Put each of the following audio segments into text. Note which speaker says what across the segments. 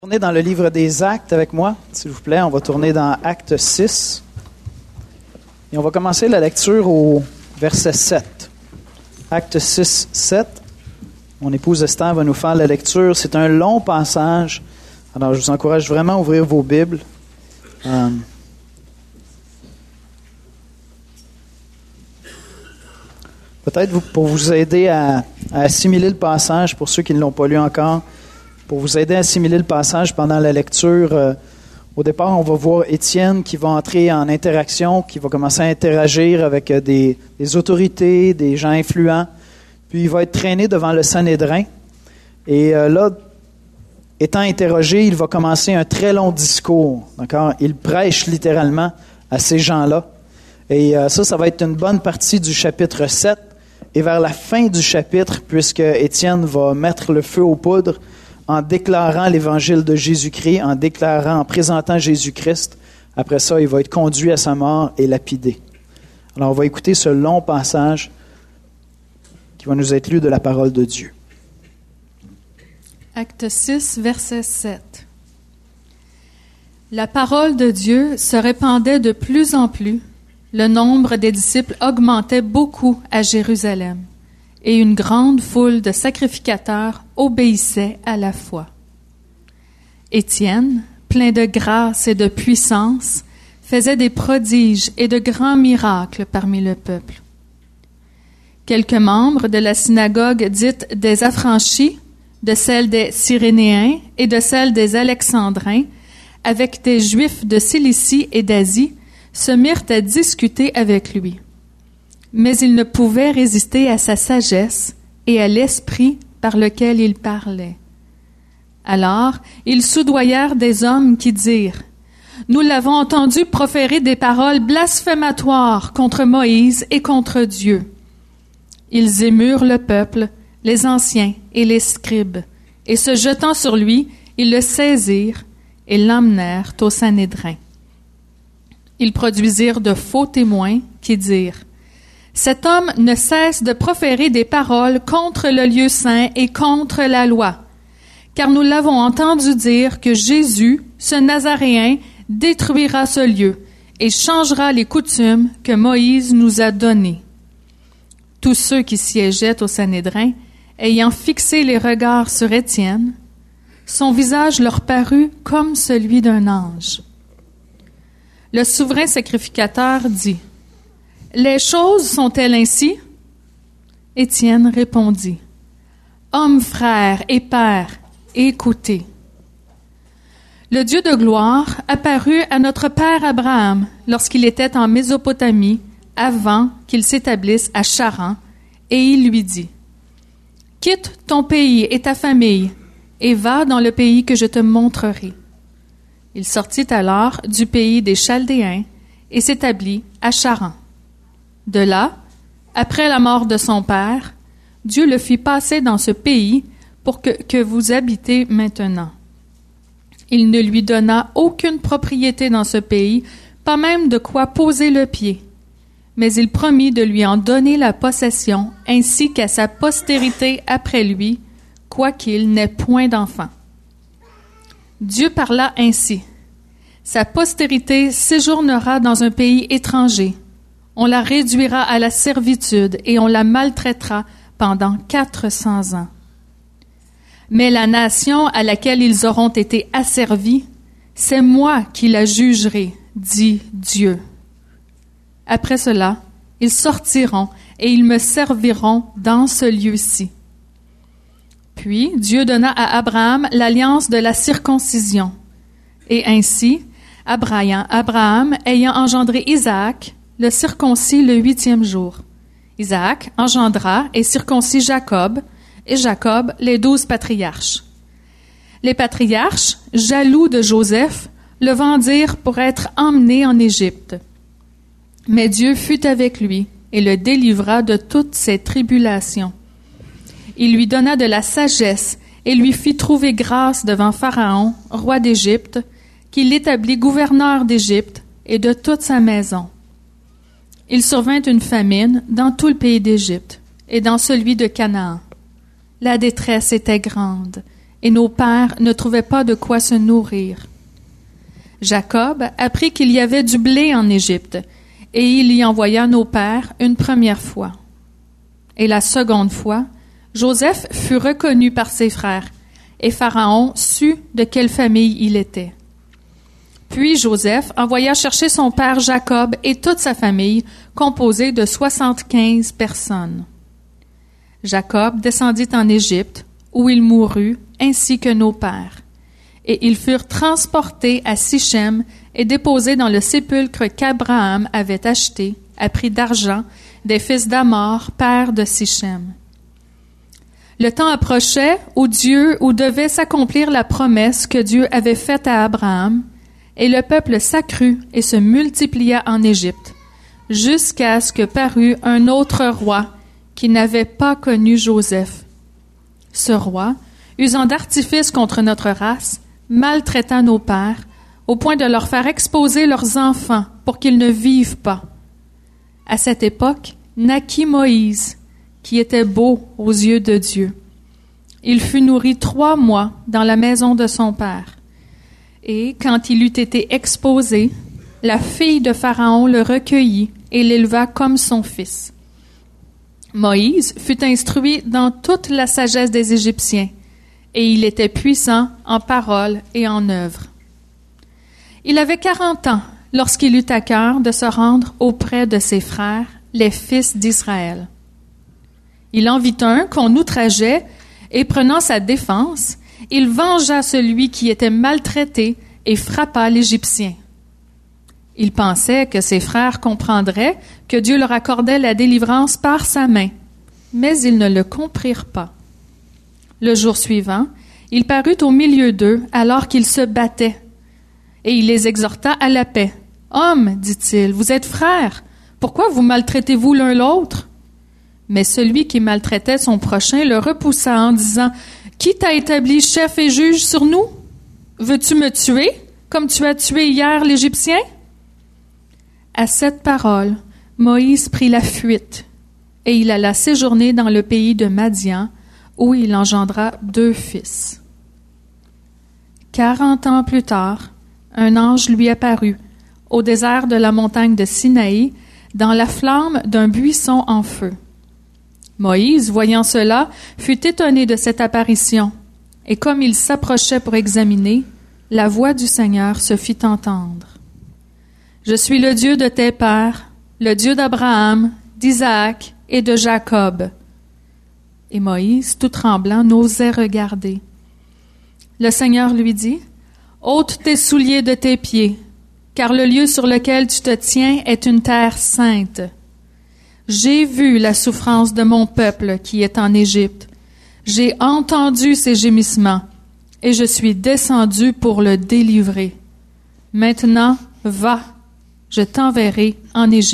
Speaker 1: Tournez dans le livre des Actes avec moi, s'il vous plaît. On va tourner dans Acte 6. Et on va commencer la lecture au verset 7. Acte 6, 7. Mon épouse Esther va nous faire la lecture. C'est un long passage. Alors, je vous encourage vraiment à ouvrir vos Bibles. Peut-être pour vous aider à assimiler le passage, pour ceux qui ne l'ont pas lu encore, pour vous aider à assimiler le passage pendant la lecture. Au départ, on va voir Étienne qui va entrer en interaction, qui va commencer à interagir avec des autorités, des gens influents. Puis il va être traîné devant le Sanhédrin. Et là, étant interrogé, il va commencer un très long discours. D'accord? Il prêche littéralement à ces gens-là. Et ça va être une bonne partie du chapitre 7. Et vers la fin du chapitre, puisque Étienne va mettre le feu aux poudres, en déclarant l'évangile de Jésus-Christ, en présentant Jésus-Christ. Après ça, il va être conduit à sa mort et lapidé. Alors, on va écouter ce long passage qui va nous être lu de la parole de Dieu.
Speaker 2: Acte 6, verset 7. La parole de Dieu se répandait de plus en plus. Le nombre des disciples augmentait beaucoup à Jérusalem. Et une grande foule de sacrificateurs obéissait à la foi. Étienne, plein de grâce et de puissance, faisait des prodiges et de grands miracles parmi le peuple. Quelques membres de la synagogue dite des Affranchis, de celle des Cyrénéens et de celle des Alexandrins, avec des Juifs de Cilicie et d'Asie, se mirent à discuter avec lui. Mais ils ne pouvaient résister à sa sagesse et à l'esprit par lequel il parlait. Alors, ils soudoyèrent des hommes qui dirent « Nous l'avons entendu proférer des paroles blasphématoires contre Moïse et contre Dieu. » Ils émurent le peuple, les anciens et les scribes, et se jetant sur lui, ils le saisirent et l'emmenèrent au Sanhédrin. Ils produisirent de faux témoins qui dirent « Cet homme ne cesse de proférer des paroles contre le lieu saint et contre la loi, car nous l'avons entendu dire que Jésus, ce Nazaréen, détruira ce lieu et changera les coutumes que Moïse nous a données. » Tous ceux qui siégeaient au Sanhédrin, ayant fixé les regards sur Étienne, son visage leur parut comme celui d'un ange. Le souverain sacrificateur dit « Les choses sont-elles ainsi? » Étienne répondit « Hommes, frères et pères, écoutez. Le Dieu de gloire apparut à notre père Abraham lorsqu'il était en Mésopotamie, avant qu'il s'établisse à Charan, et il lui dit « Quitte ton pays et ta famille, et va dans le pays que je te montrerai. » Il sortit alors du pays des Chaldéens et s'établit à Charan. De là, après la mort de son père, Dieu le fit passer dans ce pays pour que vous habitez maintenant. Il ne lui donna aucune propriété dans ce pays, pas même de quoi poser le pied. Mais il promit de lui en donner la possession, ainsi qu'à sa postérité après lui, quoiqu'il n'ait point d'enfant. Dieu parla ainsi. Sa postérité séjournera dans un pays étranger. On la réduira à la servitude et on la maltraitera pendant 400 ans. Mais la nation à laquelle ils auront été asservis, c'est moi qui la jugerai, dit Dieu. Après cela, ils sortiront et ils me serviront dans ce lieu-ci. Puis Dieu donna à Abraham l'alliance de la circoncision. Et ainsi, Abraham, ayant engendré Isaac, le circoncis le 8e jour. Isaac engendra et circoncis Jacob, et Jacob les 12 patriarches. Les patriarches, jaloux de Joseph, le vendirent pour être emmené en Égypte. Mais Dieu fut avec lui et le délivra de toutes ses tribulations. Il lui donna de la sagesse et lui fit trouver grâce devant Pharaon, roi d'Égypte, qui l'établit gouverneur d'Égypte et de toute sa maison. Il survint une famine dans tout le pays d'Égypte et dans celui de Canaan. La détresse était grande et nos pères ne trouvaient pas de quoi se nourrir. Jacob apprit qu'il y avait du blé en Égypte, et il y envoya nos pères une première fois. Et la seconde fois, Joseph fut reconnu par ses frères, et Pharaon sut de quelle famille il était. Puis Joseph envoya chercher son père Jacob et toute sa famille, composée de 75 personnes. Jacob descendit en Égypte, où il mourut, ainsi que nos pères. Et ils furent transportés à Sichem et déposés dans le sépulcre qu'Abraham avait acheté, à prix d'argent, des fils d'Hamor, père de Sichem. Le temps approchait où devait s'accomplir la promesse que Dieu avait faite à Abraham, et le peuple s'accrut et se multiplia en Égypte, jusqu'à ce que parut un autre roi qui n'avait pas connu Joseph. Ce roi, usant d'artifice contre notre race, maltraita nos pères, au point de leur faire exposer leurs enfants pour qu'ils ne vivent pas. À cette époque, naquit Moïse, qui était beau aux yeux de Dieu. Il fut nourri 3 mois dans la maison de son père. Et quand il eut été exposé, la fille de Pharaon le recueillit et l'éleva comme son fils. Moïse fut instruit dans toute la sagesse des Égyptiens, et il était puissant en parole et en œuvre. Il avait 40 ans lorsqu'il eut à cœur de se rendre auprès de ses frères, les fils d'Israël. Il en vit un qu'on outrageait, et prenant sa défense, il vengea celui qui était maltraité et frappa l'Égyptien. Il pensait que ses frères comprendraient que Dieu leur accordait la délivrance par sa main, mais ils ne le comprirent pas. Le jour suivant, il parut au milieu d'eux alors qu'ils se battaient, et il les exhorta à la paix. « Hommes, dit-il, vous êtes frères, pourquoi vous maltraitez-vous l'un l'autre? » Mais celui qui maltraitait son prochain le repoussa en disant « Qui t'a établi chef et juge sur nous? Veux-tu me tuer, comme tu as tué hier l'Égyptien? » À cette parole, Moïse prit la fuite, et il alla séjourner dans le pays de Madian, où il engendra 2 fils. 40 ans plus tard, un ange lui apparut, au désert de la montagne de Sinaï, dans la flamme d'un buisson en feu. Moïse, voyant cela, fut étonné de cette apparition, et comme il s'approchait pour examiner, la voix du Seigneur se fit entendre. « Je suis le Dieu de tes pères, le Dieu d'Abraham, d'Isaac et de Jacob. » Et Moïse, tout tremblant, n'osait regarder. Le Seigneur lui dit, « Ôte tes souliers de tes pieds, car le lieu sur lequel tu te tiens est une terre sainte. J'ai vu la souffrance de mon peuple qui est en Égypte. J'ai entendu ses gémissements, et je suis descendu pour le délivrer. Maintenant, va, je t'enverrai en Égypte. »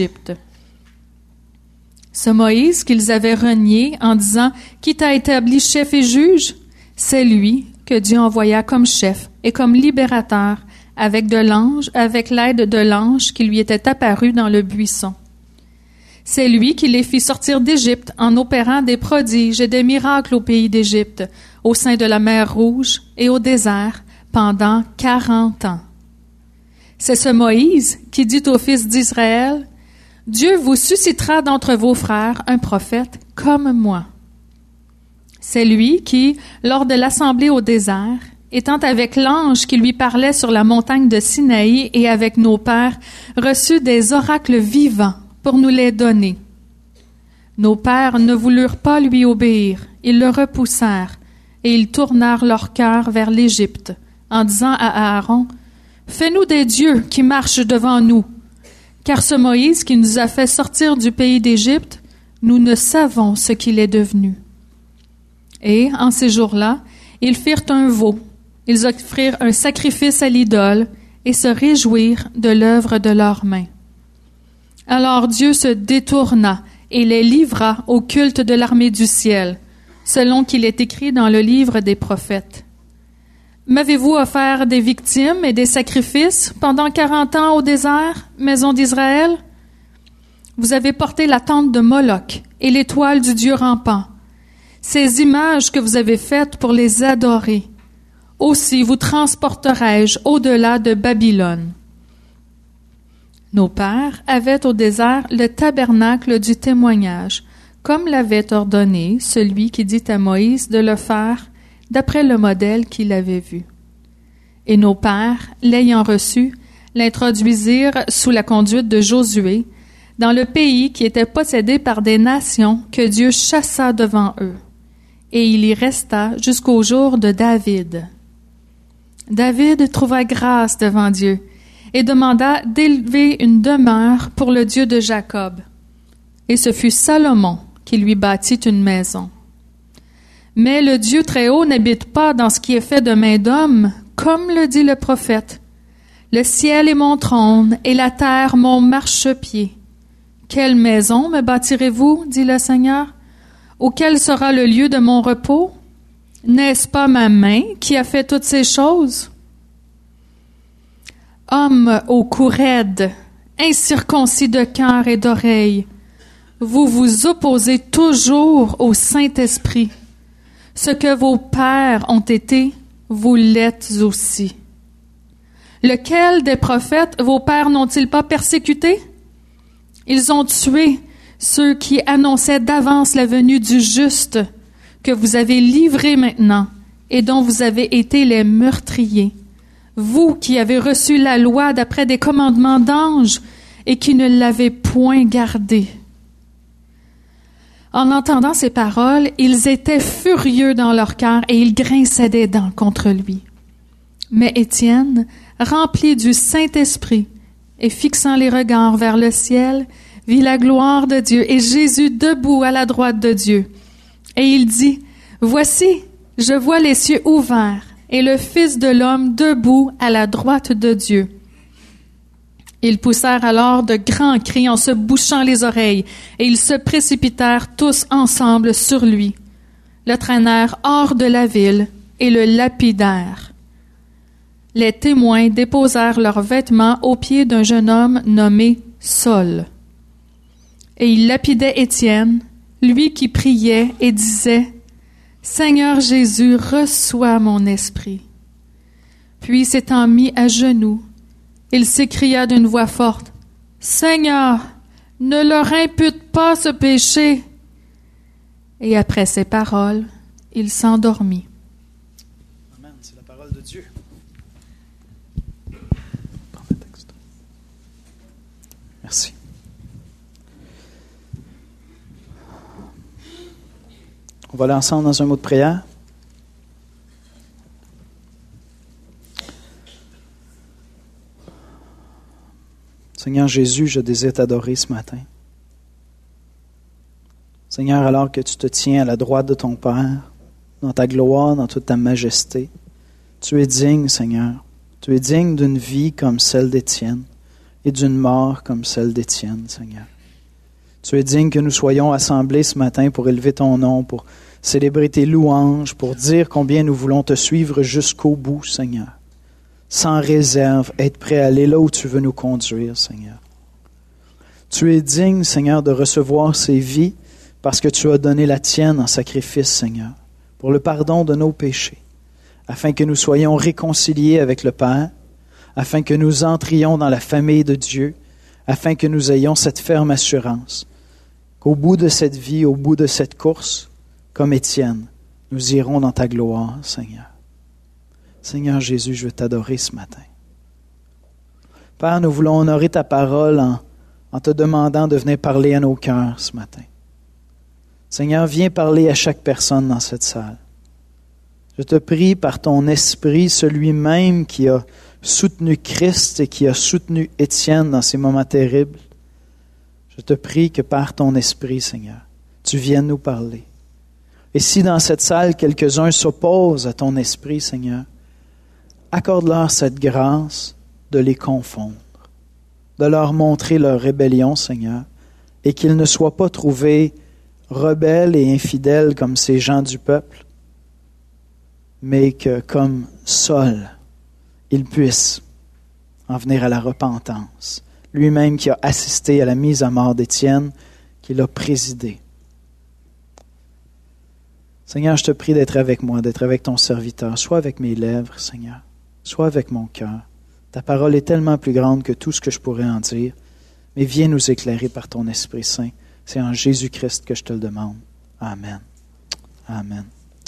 Speaker 2: Ce Moïse qu'ils avaient renié en disant « Qui t'a établi chef et juge? » C'est lui que Dieu envoya comme chef et comme libérateur avec l'aide de l'ange qui lui était apparu dans le buisson. C'est lui qui les fit sortir d'Égypte en opérant des prodiges et des miracles au pays d'Égypte, au sein de la mer Rouge et au désert, pendant 40 ans. C'est ce Moïse qui dit aux fils d'Israël, « Dieu vous suscitera d'entre vos frères un prophète comme moi. » C'est lui qui, lors de l'assemblée au désert, étant avec l'ange qui lui parlait sur la montagne de Sinaï et avec nos pères, reçut des oracles vivants pour nous les donner. Nos pères ne voulurent pas lui obéir, ils le repoussèrent, et ils tournèrent leur cœur vers l'Égypte, en disant à Aaron, « Fais-nous des dieux qui marchent devant nous, car ce Moïse qui nous a fait sortir du pays d'Égypte, nous ne savons ce qu'il est devenu. » Et, en ces jours-là, ils firent un veau, ils offrirent un sacrifice à l'idole, et se réjouirent de l'œuvre de leurs mains. Alors Dieu se détourna et les livra au culte de l'armée du ciel, selon qu'il est écrit dans le livre des prophètes. M'avez-vous offert des victimes et des sacrifices pendant 40 ans au désert, maison d'Israël? Vous avez porté la tente de Moloch et l'étoile du Dieu rampant, ces images que vous avez faites pour les adorer, Aussi vous transporterai-je au-delà de Babylone. » Nos pères avaient au désert le tabernacle du témoignage, comme l'avait ordonné celui qui dit à Moïse de le faire d'après le modèle qu'il avait vu. Et nos pères, l'ayant reçu, l'introduisirent sous la conduite de Josué dans le pays qui était possédé par des nations que Dieu chassa devant eux. Et il y resta jusqu'au jour de David. David trouva grâce devant Dieu et demanda d'élever une demeure pour le Dieu de Jacob. Et ce fut Salomon qui lui bâtit une maison. Mais le Dieu Très-Haut n'habite pas dans ce qui est fait de main d'homme, comme le dit le prophète. « Le ciel est mon trône et la terre mon marchepied. Quelle maison me bâtirez-vous, dit le Seigneur? Ou quel sera le lieu de mon repos? N'est-ce pas ma main qui a fait toutes ces choses? » Hommes au cou raide, incirconcis de cœur et d'oreille, vous vous opposez toujours au Saint-Esprit. Ce que vos pères ont été, vous l'êtes aussi. Lequel des prophètes vos pères n'ont-ils pas persécuté? Ils ont tué ceux qui annonçaient d'avance la venue du juste, que vous avez livré maintenant et dont vous avez été les meurtriers. Vous qui avez reçu la loi d'après des commandements d'anges et qui ne l'avez point gardée. En entendant ces paroles, ils étaient furieux dans leur cœur et ils grinçaient des dents contre lui. Mais Étienne, rempli du Saint-Esprit et fixant les regards vers le ciel, vit la gloire de Dieu et Jésus debout à la droite de Dieu. Et il dit, « Voici, je vois les cieux ouverts et le Fils de l'homme debout à la droite de Dieu. » Ils poussèrent alors de grands cris en se bouchant les oreilles, et ils se précipitèrent tous ensemble sur lui, le traînèrent hors de la ville et le lapidèrent. Les témoins déposèrent leurs vêtements aux pieds d'un jeune homme nommé Saul. Et ils lapidaient Étienne, lui qui priait et disait, « Seigneur Jésus, reçois mon esprit. » Puis s'étant mis à genoux, il s'écria d'une voix forte, « Seigneur, ne leur impute pas ce péché. » Et après ces paroles, il s'endormit.
Speaker 1: Amen, c'est la parole de Dieu. Merci. On va aller ensemble dans un mot de prière. Seigneur Jésus, je désire t'adorer ce matin. Seigneur, alors que tu te tiens à la droite de ton Père, dans ta gloire, dans toute ta majesté, tu es digne, Seigneur. Tu es digne d'une vie comme celle d'Étienne et d'une mort comme celle d'Étienne, Seigneur. Tu es digne que nous soyons assemblés ce matin pour élever ton nom, pour célébrer tes louanges, pour dire combien nous voulons te suivre jusqu'au bout, Seigneur. Sans réserve, être prêt à aller là où tu veux nous conduire, Seigneur. Tu es digne, Seigneur, de recevoir ces vies parce que tu as donné la tienne en sacrifice, Seigneur, pour le pardon de nos péchés, afin que nous soyons réconciliés avec le Père, afin que nous entrions dans la famille de Dieu, afin que nous ayons cette ferme assurance qu'au bout de cette vie, au bout de cette course, comme Étienne, nous irons dans ta gloire, Seigneur. Seigneur Jésus, je veux t'adorer ce matin. Père, nous voulons honorer ta parole en te demandant de venir parler à nos cœurs ce matin. Seigneur, viens parler à chaque personne dans cette salle. Je te prie par ton esprit, celui même qui a soutenu Christ et qui a soutenu Étienne dans ces moments terribles. Je te prie que par ton esprit, Seigneur, tu viennes nous parler. Et si dans cette salle, quelques-uns s'opposent à ton esprit, Seigneur, accorde-leur cette grâce de les confondre, de leur montrer leur rébellion, Seigneur, et qu'ils ne soient pas trouvés rebelles et infidèles comme ces gens du peuple, mais que, comme Saul, ils puissent en venir à la repentance. Lui-même qui a assisté à la mise à mort d'Étienne, qui l'a présidé. Seigneur, je te prie d'être avec moi, d'être avec ton serviteur. Sois avec mes lèvres, Seigneur. Sois avec mon cœur. Ta parole est tellement plus grande que tout ce que je pourrais en dire. Mais viens nous éclairer par ton Esprit Saint. C'est en Jésus-Christ que je te le demande. Amen. Amen.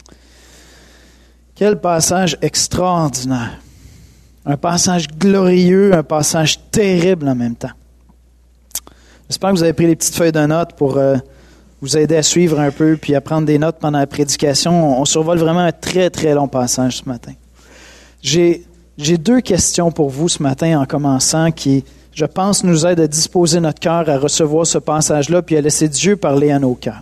Speaker 1: Quel passage extraordinaire. Un passage glorieux, un passage terrible en même temps. J'espère que vous avez pris les petites feuilles de notes pour vous aider à suivre un peu puis à prendre des notes pendant la prédication. On survole vraiment un très, très long passage ce matin. J'ai 2 questions pour vous ce matin en commençant qui, je pense, nous aident à disposer notre cœur à recevoir ce passage-là puis à laisser Dieu parler à nos cœurs.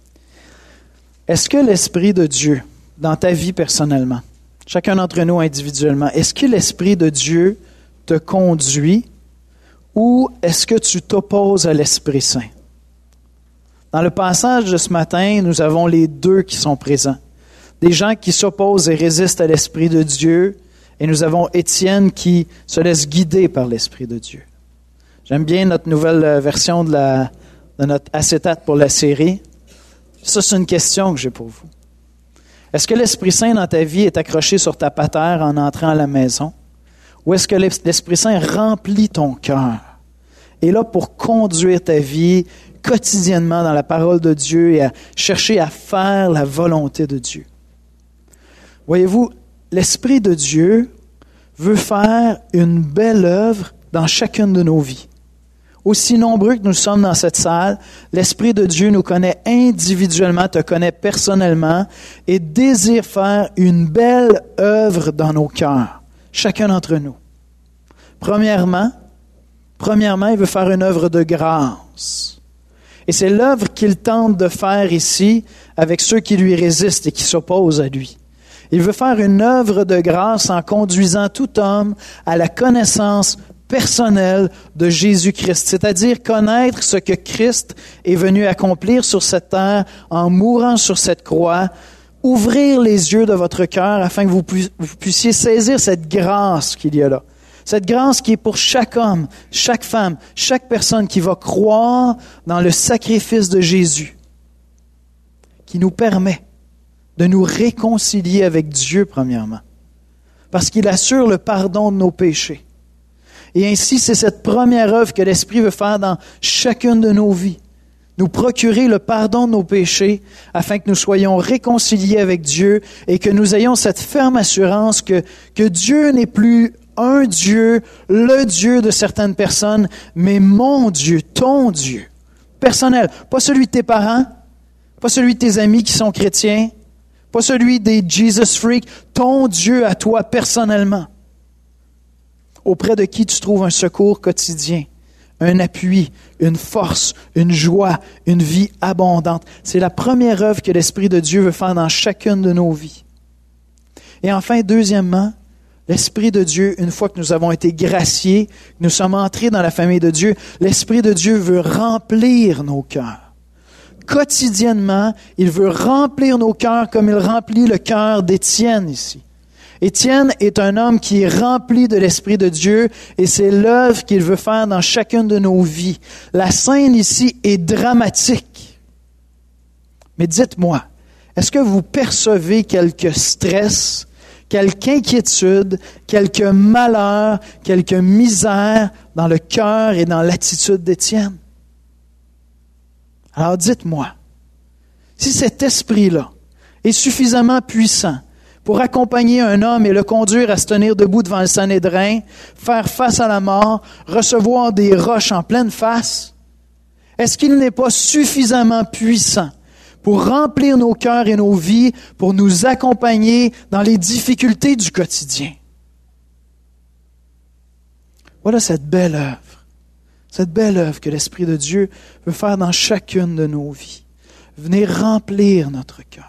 Speaker 1: Est-ce que l'Esprit de Dieu, dans ta vie personnellement, chacun d'entre nous individuellement, est-ce que l'Esprit de Dieu te conduit ou est-ce que tu t'opposes à l'Esprit Saint? Dans le passage de ce matin, nous avons les 2 qui sont présents. Des gens qui s'opposent et résistent à l'Esprit de Dieu, et nous avons Étienne qui se laisse guider par l'Esprit de Dieu. J'aime bien notre nouvelle version de notre acétate pour la série. Ça, c'est une question que j'ai pour vous. Est-ce que l'Esprit Saint dans ta vie est accroché sur ta patère en entrant à la maison? Ou est-ce que l'Esprit Saint remplit ton cœur? Et là, pour conduire ta vie quotidiennement dans la parole de Dieu et à chercher à faire la volonté de Dieu. Voyez-vous, l'Esprit de Dieu veut faire une belle œuvre dans chacune de nos vies. Aussi nombreux que nous sommes dans cette salle, l'Esprit de Dieu nous connaît individuellement, te connaît personnellement et désire faire une belle œuvre dans nos cœurs, chacun d'entre nous. Premièrement, il veut faire une œuvre de grâce. Et c'est l'œuvre qu'il tente de faire ici avec ceux qui lui résistent et qui s'opposent à lui. Il veut faire une œuvre de grâce en conduisant tout homme à la connaissance personnelle de Jésus-Christ, c'est-à-dire connaître ce que Christ est venu accomplir sur cette terre en mourant sur cette croix, ouvrir les yeux de votre cœur afin que vous puissiez saisir cette grâce qu'il y a là. Cette grâce qui est pour chaque homme, chaque femme, chaque personne qui va croire dans le sacrifice de Jésus, qui nous permet de nous réconcilier avec Dieu, premièrement, parce qu'il assure le pardon de nos péchés. Et ainsi, c'est cette première œuvre que l'Esprit veut faire dans chacune de nos vies, nous procurer le pardon de nos péchés afin que nous soyons réconciliés avec Dieu et que nous ayons cette ferme assurance que Dieu n'est plus un Dieu, le Dieu de certaines personnes, mais mon Dieu, ton Dieu, personnel. Pas celui de tes parents, pas celui de tes amis qui sont chrétiens, pas celui des Jesus Freaks, ton Dieu à toi personnellement, auprès de qui tu trouves un secours quotidien, un appui, une force, une joie, une vie abondante. C'est la première œuvre que l'Esprit de Dieu veut faire dans chacune de nos vies. Et enfin, deuxièmement, l'Esprit de Dieu, une fois que nous avons été graciés, que nous sommes entrés dans la famille de Dieu, l'Esprit de Dieu veut remplir nos cœurs. Quotidiennement, il veut remplir nos cœurs comme il remplit le cœur d'Étienne ici. Étienne est un homme qui est rempli de l'Esprit de Dieu et c'est l'œuvre qu'il veut faire dans chacune de nos vies. La scène ici est dramatique. Mais dites-moi, est-ce que vous percevez quelques stress, quelque inquiétude, quelque malheur, quelque misère dans le cœur et dans l'attitude d'Étienne? Alors dites-moi, si cet esprit-là est suffisamment puissant pour accompagner un homme et le conduire à se tenir debout devant le Sanhédrin, faire face à la mort, recevoir des roches en pleine face, est-ce qu'il n'est pas suffisamment puissant pour remplir nos cœurs et nos vies, pour nous accompagner dans les difficultés du quotidien? Voilà cette belle œuvre que l'Esprit de Dieu veut faire dans chacune de nos vies. Venez remplir notre cœur.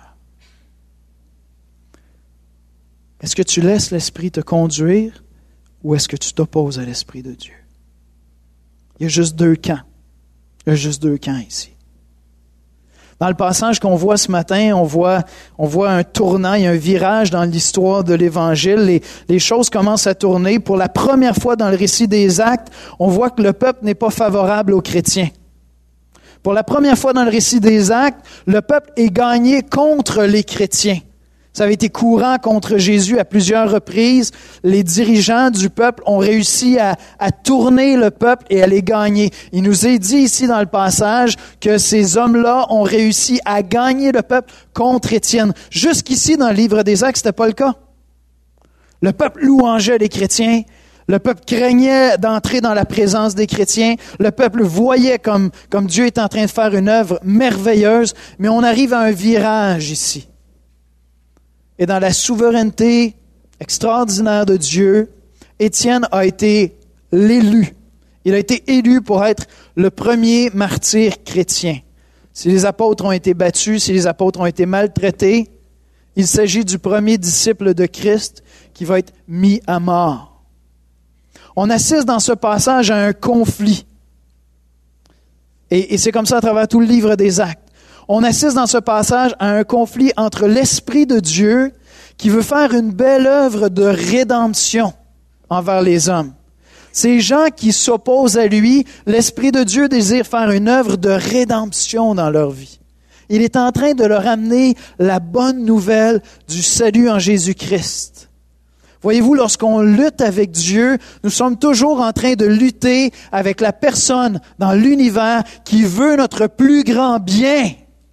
Speaker 1: Est-ce que tu laisses l'Esprit te conduire ou est-ce que tu t'opposes à l'Esprit de Dieu? Il y a juste 2 camps. Il y a juste 2 camps ici. Dans le passage qu'on voit ce matin, on voit un tournant, il y a un virage dans l'histoire de l'Évangile. Les choses commencent à tourner. Pour la première fois dans le récit des Actes, on voit que le peuple n'est pas favorable aux chrétiens. Pour la première fois dans le récit des Actes, le peuple est gagné contre les chrétiens. Ça avait été courant contre Jésus à plusieurs reprises. Les dirigeants du peuple ont réussi à tourner le peuple et à les gagner. Il nous est dit ici dans le passage que ces hommes-là ont réussi à gagner le peuple contre Étienne. Jusqu'ici, dans le livre des Actes, c'était pas le cas. Le peuple louangeait les chrétiens. Le peuple craignait d'entrer dans la présence des chrétiens. Le peuple voyait comme Dieu est en train de faire une œuvre merveilleuse. Mais on arrive à un virage ici. Et dans la souveraineté extraordinaire de Dieu, Étienne a été l'élu. Il a été élu pour être le premier martyr chrétien. Si les apôtres ont été battus, si les apôtres ont été maltraités, il s'agit du premier disciple de Christ qui va être mis à mort. On assiste dans ce passage à un conflit. Et c'est comme ça à travers tout le livre des Actes. On assiste dans ce passage à un conflit entre l'Esprit de Dieu qui veut faire une belle œuvre de rédemption envers les hommes. Ces gens qui s'opposent à lui, l'Esprit de Dieu désire faire une œuvre de rédemption dans leur vie. Il est en train de leur amener la bonne nouvelle du salut en Jésus-Christ. Voyez-vous, lorsqu'on lutte avec Dieu, nous sommes toujours en train de lutter avec la personne dans l'univers qui veut notre plus grand bien.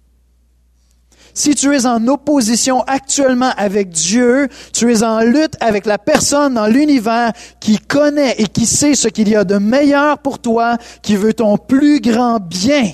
Speaker 1: Si tu es en opposition actuellement avec Dieu, tu es en lutte avec la personne dans l'univers qui connaît et qui sait ce qu'il y a de meilleur pour toi, qui veut ton plus grand bien.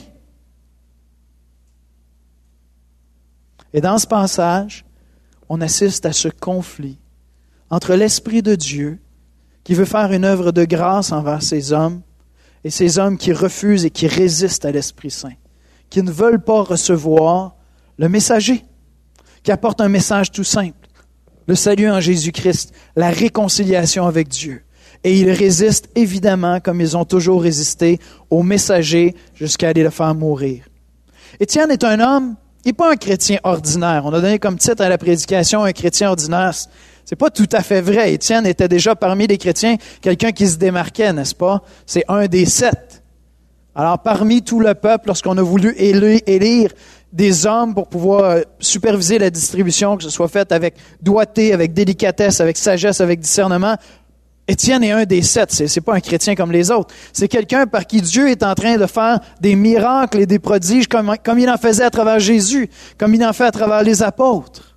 Speaker 1: Et dans ce passage, on assiste à ce conflit entre l'Esprit de Dieu, qui veut faire une œuvre de grâce envers ces hommes, et ces hommes qui refusent et qui résistent à l'Esprit Saint, qui ne veulent pas recevoir le messager, qui apporte un message tout simple, le salut en Jésus-Christ, la réconciliation avec Dieu. Et ils résistent évidemment, comme ils ont toujours résisté, au messager jusqu'à aller le faire mourir. Étienne est un homme, il n'est pas un chrétien ordinaire. On a donné comme titre à la prédication un chrétien ordinaire. C'est pas tout à fait vrai. Étienne était déjà parmi les chrétiens quelqu'un qui se démarquait, n'est-ce pas? C'est un des 7. Alors, parmi tout le peuple, lorsqu'on a voulu élire des hommes pour pouvoir superviser la distribution, que ce soit fait avec doigté, avec délicatesse, avec sagesse, avec discernement, Étienne est un des 7. C'est pas un chrétien comme les autres. C'est quelqu'un par qui Dieu est en train de faire des miracles et des prodiges comme il en faisait à travers Jésus, comme il en fait à travers les apôtres.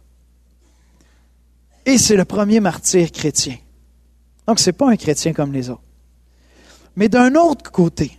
Speaker 1: Et c'est le premier martyr chrétien. Donc, c'est pas un chrétien comme les autres. Mais d'un autre côté,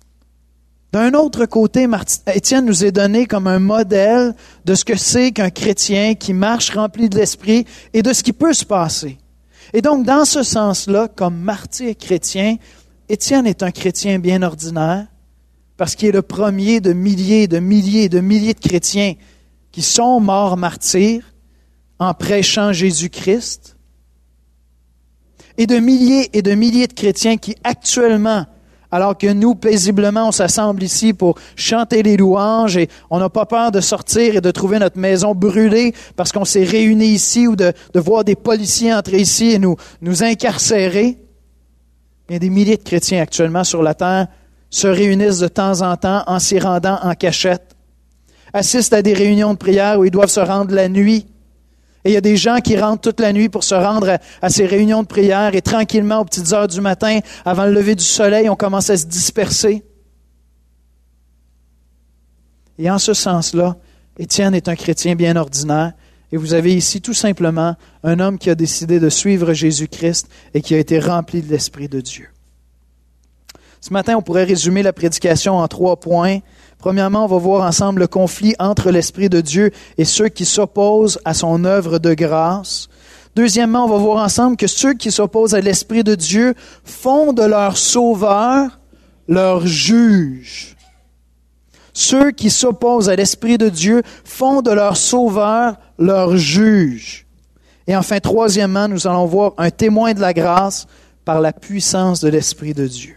Speaker 1: Étienne nous est donné comme un modèle de ce que c'est qu'un chrétien qui marche rempli de l'Esprit et de ce qui peut se passer. Et donc, dans ce sens-là, comme martyr chrétien, Étienne est un chrétien bien ordinaire parce qu'il est le premier de milliers de chrétiens qui sont morts martyrs en prêchant Jésus-Christ et de milliers de chrétiens qui actuellement, alors que nous, paisiblement, on s'assemble ici pour chanter les louanges et on n'a pas peur de sortir et de trouver notre maison brûlée parce qu'on s'est réunis ici ou de voir des policiers entrer ici et nous incarcérer. Bien, des milliers de chrétiens actuellement sur la terre se réunissent de temps en temps en s'y rendant en cachette, assistent à des réunions de prière où ils doivent se rendre la nuit. Et il y a des gens qui rentrent toute la nuit pour se rendre à ces réunions de prière et tranquillement, aux petites heures du matin, avant le lever du soleil, on commence à se disperser. Et en ce sens-là, Étienne est un chrétien bien ordinaire. Et vous avez ici tout simplement un homme qui a décidé de suivre Jésus-Christ et qui a été rempli de l'Esprit de Dieu. Ce matin, on pourrait résumer la prédication en 3 points. Premièrement, on va voir ensemble le conflit entre l'Esprit de Dieu et ceux qui s'opposent à son œuvre de grâce. Deuxièmement, on va voir ensemble que ceux qui s'opposent à l'Esprit de Dieu font de leur sauveur leur juge. Ceux qui s'opposent à l'Esprit de Dieu font de leur sauveur leur juge. Et enfin, troisièmement, nous allons voir un témoin de la grâce par la puissance de l'Esprit de Dieu.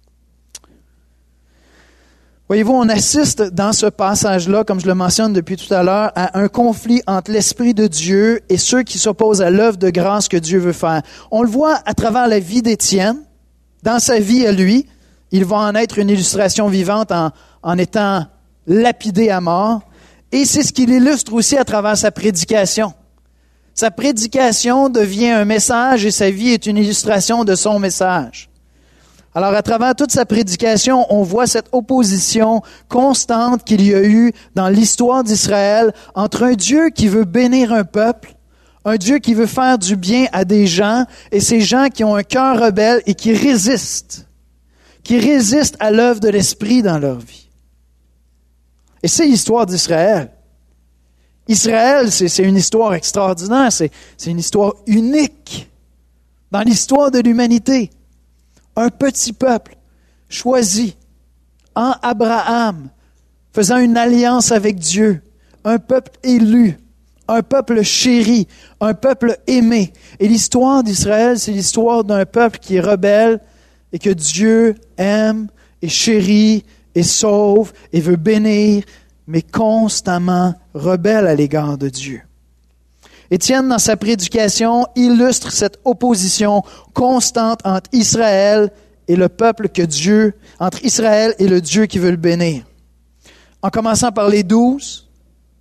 Speaker 1: Voyez-vous, on assiste dans ce passage-là, comme je le mentionne depuis tout à l'heure, à un conflit entre l'Esprit de Dieu et ceux qui s'opposent à l'œuvre de grâce que Dieu veut faire. On le voit à travers la vie d'Étienne. Dans sa vie à lui, il va en être une illustration vivante en étant lapidé à mort. Et c'est ce qu'il illustre aussi à travers sa prédication. Sa prédication devient un message et sa vie est une illustration de son message. Alors, à travers toute sa prédication, on voit cette opposition constante qu'il y a eu dans l'histoire d'Israël entre un Dieu qui veut bénir un peuple, un Dieu qui veut faire du bien à des gens, et ces gens qui ont un cœur rebelle et qui résistent à l'œuvre de l'Esprit dans leur vie. Et c'est l'histoire d'Israël. Israël, c'est une histoire extraordinaire, c'est une histoire unique dans l'histoire de l'humanité. Un petit peuple choisi en Abraham, faisant une alliance avec Dieu, un peuple élu, un peuple chéri, un peuple aimé. Et l'histoire d'Israël, c'est l'histoire d'un peuple qui est rebelle et que Dieu aime et chérit et sauve et veut bénir, mais constamment rebelle à l'égard de Dieu. Étienne, dans sa prédication, illustre cette opposition constante entre Israël et le peuple que Dieu, entre Israël et le Dieu qui veut le bénir. En commençant par les 12,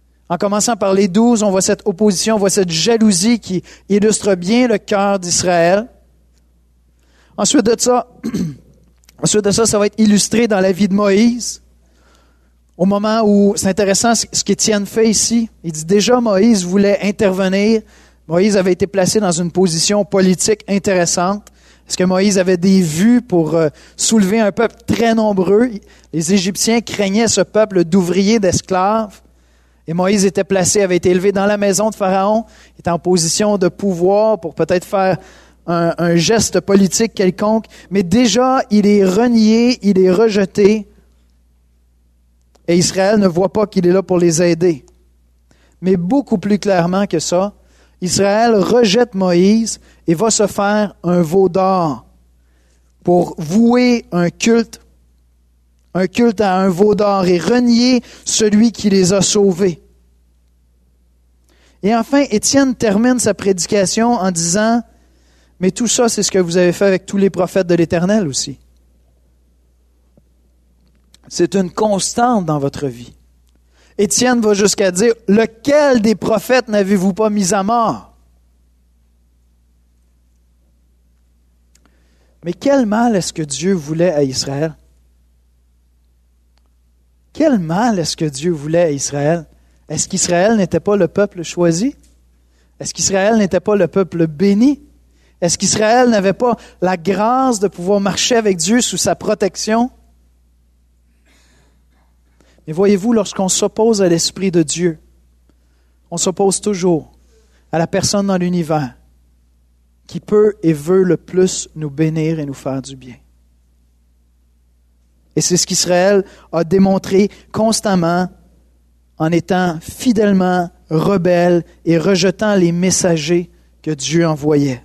Speaker 1: on voit cette opposition, on voit cette jalousie qui illustre bien le cœur d'Israël. Ensuite de ça, ça va être illustré dans la vie de Moïse. Au moment où, c'est intéressant ce qu'Étienne fait ici, il dit déjà Moïse voulait intervenir. Moïse avait été placé dans une position politique intéressante. Est-ce que Moïse avait des vues pour soulever un peuple très nombreux? Les Égyptiens craignaient ce peuple d'ouvriers, d'esclaves. Et Moïse était placé, avait été élevé dans la maison de Pharaon. Il était en position de pouvoir pour peut-être faire un geste politique quelconque. Mais déjà, il est renié, il est rejeté. Et Israël ne voit pas qu'il est là pour les aider. Mais beaucoup plus clairement que ça, Israël rejette Moïse et va se faire un veau d'or pour vouer un culte à un veau d'or et renier celui qui les a sauvés. Et enfin, Étienne termine sa prédication en disant « Mais tout ça, c'est ce que vous avez fait avec tous les prophètes de l'Éternel aussi. » C'est une constante dans votre vie. Étienne va jusqu'à dire, lequel des prophètes n'avez-vous pas mis à mort? Mais quel mal est-ce que Dieu voulait à Israël? Quel mal est-ce que Dieu voulait à Israël? Est-ce qu'Israël n'était pas le peuple choisi? Est-ce qu'Israël n'était pas le peuple béni? Est-ce qu'Israël n'avait pas la grâce de pouvoir marcher avec Dieu sous sa protection? Mais voyez-vous, lorsqu'on s'oppose à l'Esprit de Dieu, on s'oppose toujours à la personne dans l'univers qui peut et veut le plus nous bénir et nous faire du bien. Et c'est ce qu'Israël a démontré constamment en étant fidèlement rebelle et rejetant les messagers que Dieu envoyait.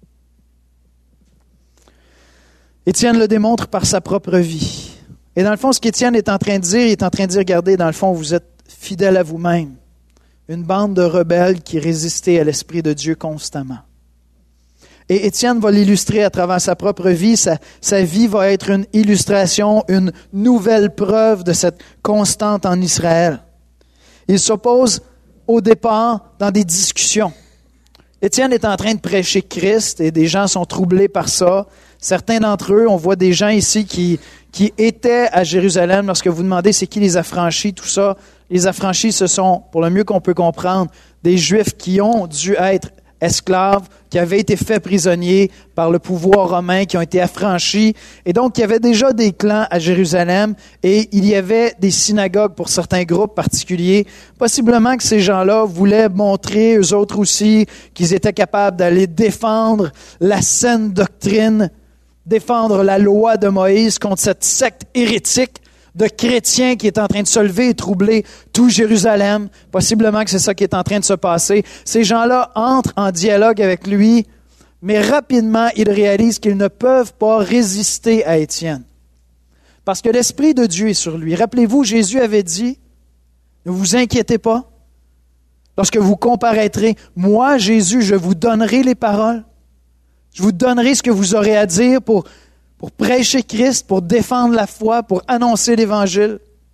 Speaker 1: Étienne le démontre par sa propre vie. Et dans le fond, ce qu'Étienne est en train de dire, il est en train de dire, regardez, dans le fond, vous êtes fidèles à vous-même. Une bande de rebelles qui résistaient à l'Esprit de Dieu constamment. Et Étienne va l'illustrer à travers sa propre vie. Sa vie va être une illustration, une nouvelle preuve de cette constante en Israël. Il s'oppose au départ dans des discussions. Étienne est en train de prêcher Christ et des gens sont troublés par ça. Certains d'entre eux, on voit des gens ici qui étaient à Jérusalem. Lorsque vous demandez c'est qui les affranchis, tout ça, les affranchis, ce sont, pour le mieux qu'on peut comprendre, des Juifs qui ont dû être esclaves, qui avaient été faits prisonniers par le pouvoir romain, qui ont été affranchis. Et donc, il y avait déjà des clans à Jérusalem et il y avait des synagogues pour certains groupes particuliers. Possiblement que ces gens-là voulaient montrer, eux autres aussi, qu'ils étaient capables d'aller défendre la saine doctrine, défendre la loi de Moïse contre cette secte hérétique de chrétiens qui est en train de se lever et troubler tout Jérusalem. Possiblement que c'est ça qui est en train de se passer. Ces gens-là entrent en dialogue avec lui, mais rapidement, ils réalisent qu'ils ne peuvent pas résister à Étienne. Parce que l'Esprit de Dieu est sur lui. Rappelez-vous, Jésus avait dit, ne vous inquiétez pas, lorsque vous comparaîtrez, moi, Jésus, je vous donnerai les paroles. Je vous donnerai ce que vous aurez à dire pour prêcher Christ, pour défendre la foi, pour annoncer l'Évangile.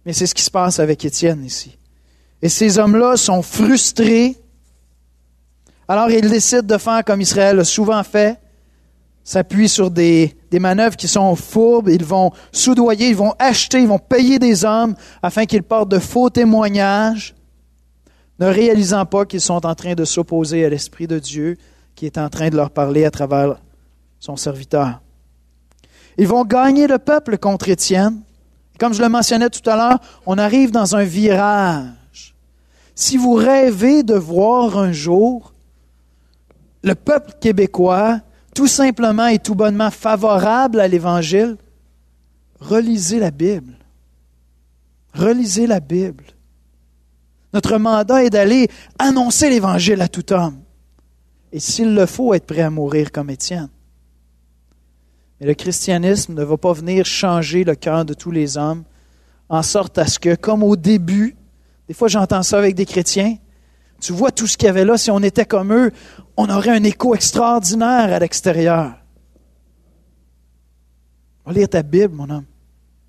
Speaker 1: Mais c'est ce qui se passe avec Étienne ici. Et ces hommes-là sont frustrés. Alors ils décident de faire comme Israël a souvent fait, s'appuient sur des manœuvres qui sont fourbes. Ils vont soudoyer, ils vont acheter, ils vont payer des hommes afin qu'ils portent de faux témoignages, ne réalisant pas qu'ils sont en train de s'opposer à l'Esprit de Dieu qui est en train de leur parler à travers son serviteur. Ils vont gagner le peuple contre Étienne. Comme je le mentionnais tout à l'heure, on arrive dans un virage. Si vous rêvez de voir un jour le peuple québécois tout simplement et tout bonnement favorable à l'Évangile, relisez la Bible. Relisez la Bible. Notre mandat est d'aller annoncer l'Évangile à tout homme. Et s'il le faut, être prêt à mourir comme Étienne. Mais le christianisme ne va pas venir changer le cœur de tous les hommes, en sorte à ce que, comme au début, des fois j'entends ça avec des chrétiens, tu vois tout ce qu'il y avait là, si on était comme eux, on aurait un écho extraordinaire à l'extérieur. On va lire ta Bible, mon homme.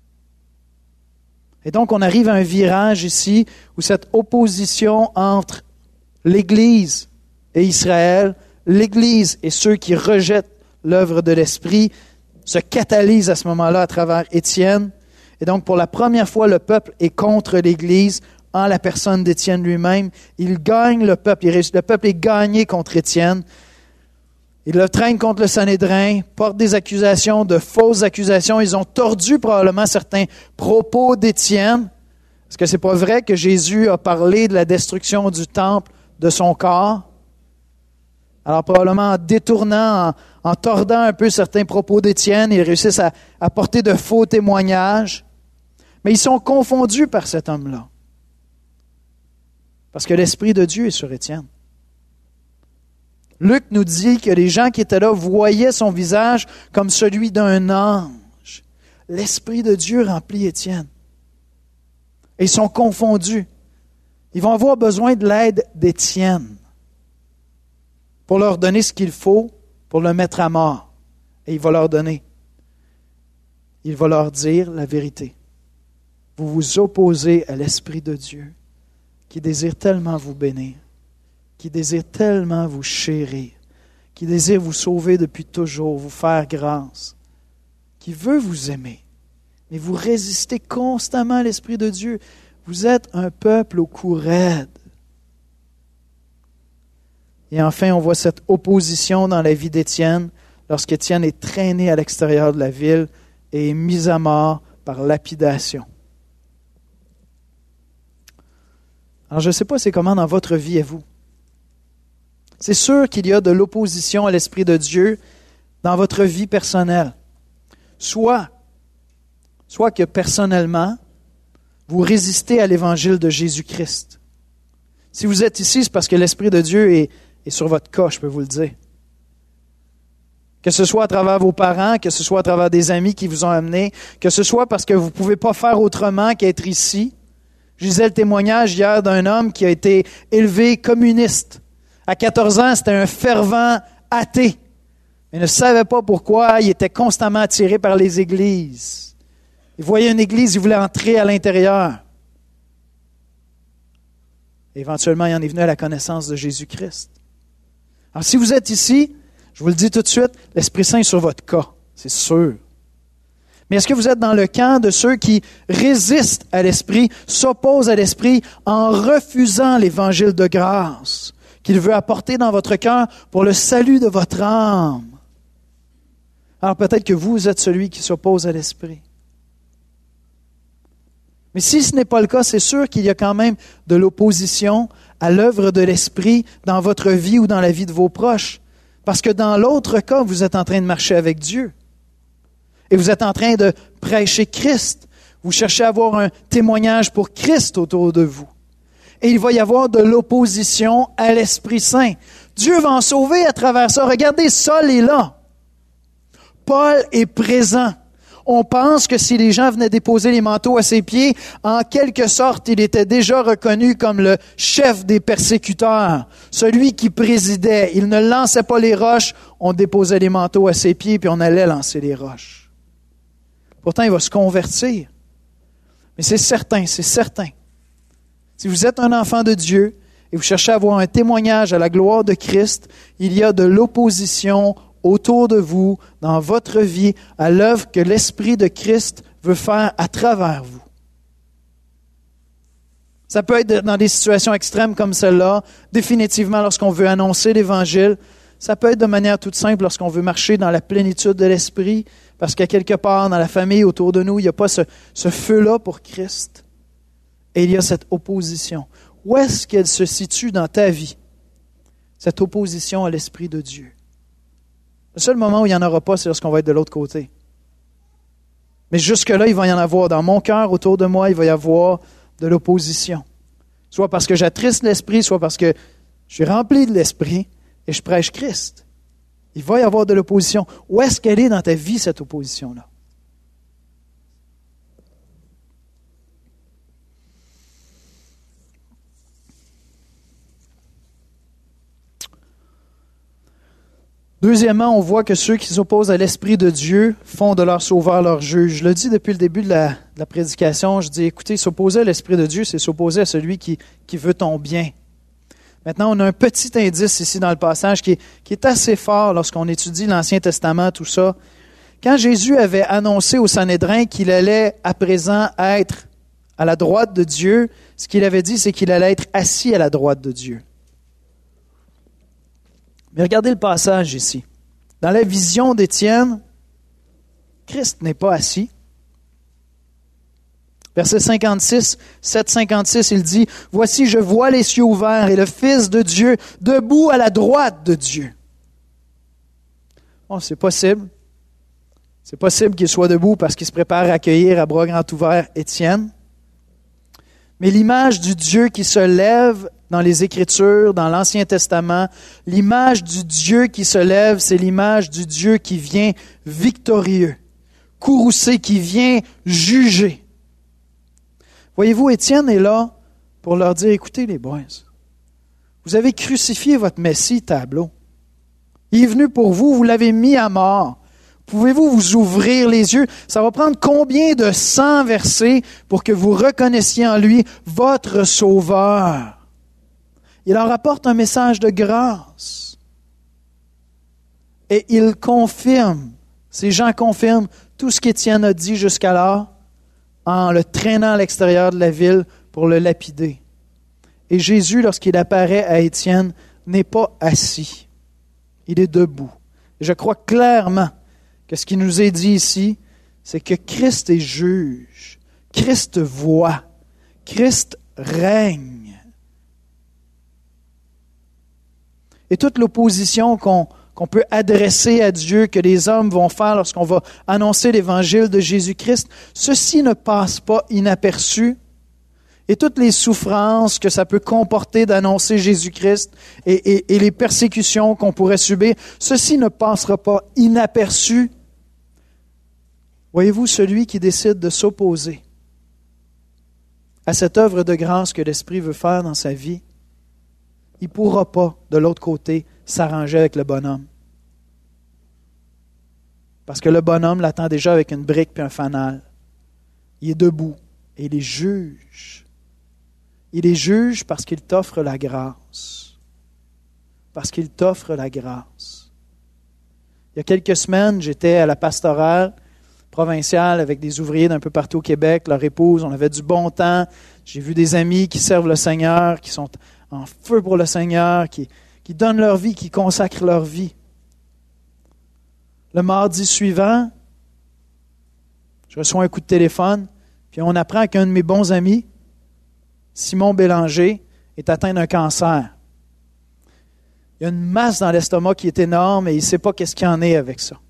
Speaker 1: Et donc, on arrive à un virage ici où cette opposition entre l'Église et Israël, l'Église et ceux qui rejettent l'œuvre de l'Esprit, se catalyse à ce moment-là à travers Étienne. Et donc, pour la première fois, le peuple est contre l'Église en la personne d'Étienne lui-même. Il gagne le peuple. Le peuple est gagné contre Étienne. Il le traîne contre le Sanhédrin, porte des accusations, de fausses accusations. Ils ont tordu probablement certains propos d'Étienne. Est-ce que c'est pas vrai que Jésus a parlé de la destruction du temple de son corps? Alors probablement en détournant, en tordant un peu certains propos d'Étienne, ils réussissent à porter de faux témoignages. Mais ils sont confondus par cet homme-là. Parce que l'Esprit de Dieu est sur Étienne. Luc nous dit que les gens qui étaient là voyaient son visage comme celui d'un ange. L'Esprit de Dieu remplit Étienne. Et ils sont confondus. Ils vont avoir besoin de l'aide d'Étienne pour leur donner ce qu'il faut pour le mettre à mort. Et il va leur donner. Il va leur dire la vérité. Vous vous opposez à l'Esprit de Dieu qui désire tellement vous bénir, qui désire tellement vous chérir, qui désire vous sauver depuis toujours, vous faire grâce, qui veut vous aimer. Mais vous résistez constamment à l'Esprit de Dieu. Vous êtes un peuple au cou raide. Et enfin, on voit cette opposition dans la vie d'Étienne lorsqu'Étienne est traîné à l'extérieur de la ville et est mis à mort par lapidation. Alors, je ne sais pas c'est comment dans votre vie à vous. C'est sûr qu'il y a de l'opposition à l'Esprit de Dieu dans votre vie personnelle. Soit que personnellement, vous résistez à l'Évangile de Jésus-Christ. Si vous êtes ici, c'est parce que l'Esprit de Dieu est sur votre cas, je peux vous le dire. Que ce soit à travers vos parents, que ce soit à travers des amis qui vous ont amené, que ce soit parce que vous ne pouvez pas faire autrement qu'être ici. Je lisais le témoignage hier d'un homme qui a été élevé communiste. À 14 ans, c'était un fervent athée. Il ne savait pas pourquoi, il était constamment attiré par les églises. Il voyait une église, il voulait entrer à l'intérieur. Éventuellement, il en est venu à la connaissance de Jésus-Christ. Alors, si vous êtes ici, je vous le dis tout de suite, l'Esprit Saint est sur votre cas, c'est sûr. Mais est-ce que vous êtes dans le camp de ceux qui résistent à l'Esprit, s'opposent à l'Esprit en refusant l'Évangile de grâce qu'il veut apporter dans votre cœur pour le salut de votre âme? Alors peut-être que vous êtes celui qui s'oppose à l'Esprit. Mais si ce n'est pas le cas, c'est sûr qu'il y a quand même de l'opposition à l'œuvre de l'Esprit dans votre vie ou dans la vie de vos proches. Parce que dans l'autre cas, vous êtes en train de marcher avec Dieu. Et vous êtes en train de prêcher Christ. Vous cherchez à avoir un témoignage pour Christ autour de vous. Et il va y avoir de l'opposition à l'Esprit Saint. Dieu va en sauver à travers ça. Regardez, Saul est là. Paul est présent. On pense que si les gens venaient déposer les manteaux à ses pieds, en quelque sorte, il était déjà reconnu comme le chef des persécuteurs, celui qui présidait. Il ne lançait pas les roches, on déposait les manteaux à ses pieds, puis on allait lancer les roches. Pourtant, il va se convertir. Mais c'est certain. Si vous êtes un enfant de Dieu et vous cherchez à avoir un témoignage à la gloire de Christ, il y a de l'opposition autour de vous, dans votre vie, à l'œuvre que l'Esprit de Christ veut faire à travers vous. Ça peut être dans des situations extrêmes comme celle-là, définitivement lorsqu'on veut annoncer l'Évangile. Ça peut être de manière toute simple lorsqu'on veut marcher dans la plénitude de l'Esprit, parce qu'à quelque part dans la famille autour de nous, il n'y a pas ce feu-là pour Christ. Et il y a cette opposition. Où est-ce qu'elle se situe dans ta vie, cette opposition à l'Esprit de Dieu? Le seul moment où il n'y en aura pas, c'est lorsqu'on va être de l'autre côté. Mais jusque-là, il va y en avoir. Dans mon cœur, autour de moi, il va y avoir de l'opposition. Soit parce que j'attriste l'Esprit, soit parce que je suis rempli de l'Esprit et je prêche Christ. Il va y avoir de l'opposition. Où est-ce qu'elle est dans ta vie, cette opposition-là? Deuxièmement, on voit que ceux qui s'opposent à l'Esprit de Dieu font de leur sauveur leur juge. Je le dis depuis le début de la prédication, je dis, écoutez, s'opposer à l'Esprit de Dieu, c'est s'opposer à celui qui veut ton bien. Maintenant, on a un petit indice ici dans le passage qui est assez fort lorsqu'on étudie l'Ancien Testament, tout ça. Quand Jésus avait annoncé au Sanhédrin qu'il allait à présent être à la droite de Dieu, ce qu'il avait dit, c'est qu'il allait être assis à la droite de Dieu. Mais regardez le passage ici. Dans la vision d'Étienne, Christ n'est pas assis. Verset 56, 7,56, il dit, « Voici, je vois les cieux ouverts et le Fils de Dieu debout à la droite de Dieu. » Bon, c'est possible. C'est possible qu'il soit debout parce qu'il se prépare à accueillir à bras grands ouverts Étienne. Mais l'image du Dieu qui se lève dans les Écritures, dans l'Ancien Testament, l'image du Dieu qui se lève, c'est l'image du Dieu qui vient victorieux, courroucé, qui vient juger. Voyez-vous, Étienne est là pour leur dire, écoutez les boys, vous avez crucifié votre Messie, tableau. Il est venu pour vous, vous l'avez mis à mort. Pouvez-vous vous ouvrir les yeux? Ça va prendre combien de sang versés pour que vous reconnaissiez en lui votre Sauveur? Il leur apporte un message de grâce. Et il confirme, ces gens confirment tout ce qu'Étienne a dit jusqu'alors en le traînant à l'extérieur de la ville pour le lapider. Et Jésus, lorsqu'il apparaît à Étienne, n'est pas assis. Il est debout. Et je crois clairement que ce qui nous est dit ici, c'est que Christ est juge, Christ voit, Christ règne. Et toute l'opposition qu'on peut adresser à Dieu, que les hommes vont faire lorsqu'on va annoncer l'Évangile de Jésus-Christ, ceci ne passe pas inaperçu. Et toutes les souffrances que ça peut comporter d'annoncer Jésus-Christ et les persécutions qu'on pourrait subir, ceci ne passera pas inaperçu. Voyez-vous, celui qui décide de s'opposer à cette œuvre de grâce que l'Esprit veut faire dans sa vie, il ne pourra pas, de l'autre côté, s'arranger avec le bonhomme. Parce que le bonhomme l'attend déjà avec une brique et un fanal. Il est debout et il est juge. Il est juge parce qu'il t'offre la grâce. Parce qu'il t'offre la grâce. Il y a quelques semaines, j'étais à la pastorale provinciale avec des ouvriers d'un peu partout au Québec, leur épouse, on avait du bon temps. J'ai vu des amis qui servent le Seigneur, qui sont en feu pour le Seigneur, qui donnent leur vie, qui consacrent leur vie. Le mardi suivant, je reçois un coup de téléphone, puis on apprend qu'un de mes bons amis, Simon Bélanger, est atteint d'un cancer. Il y a une masse dans l'estomac qui est énorme et il ne sait pas qu'est-ce qu'il y en est avec ça.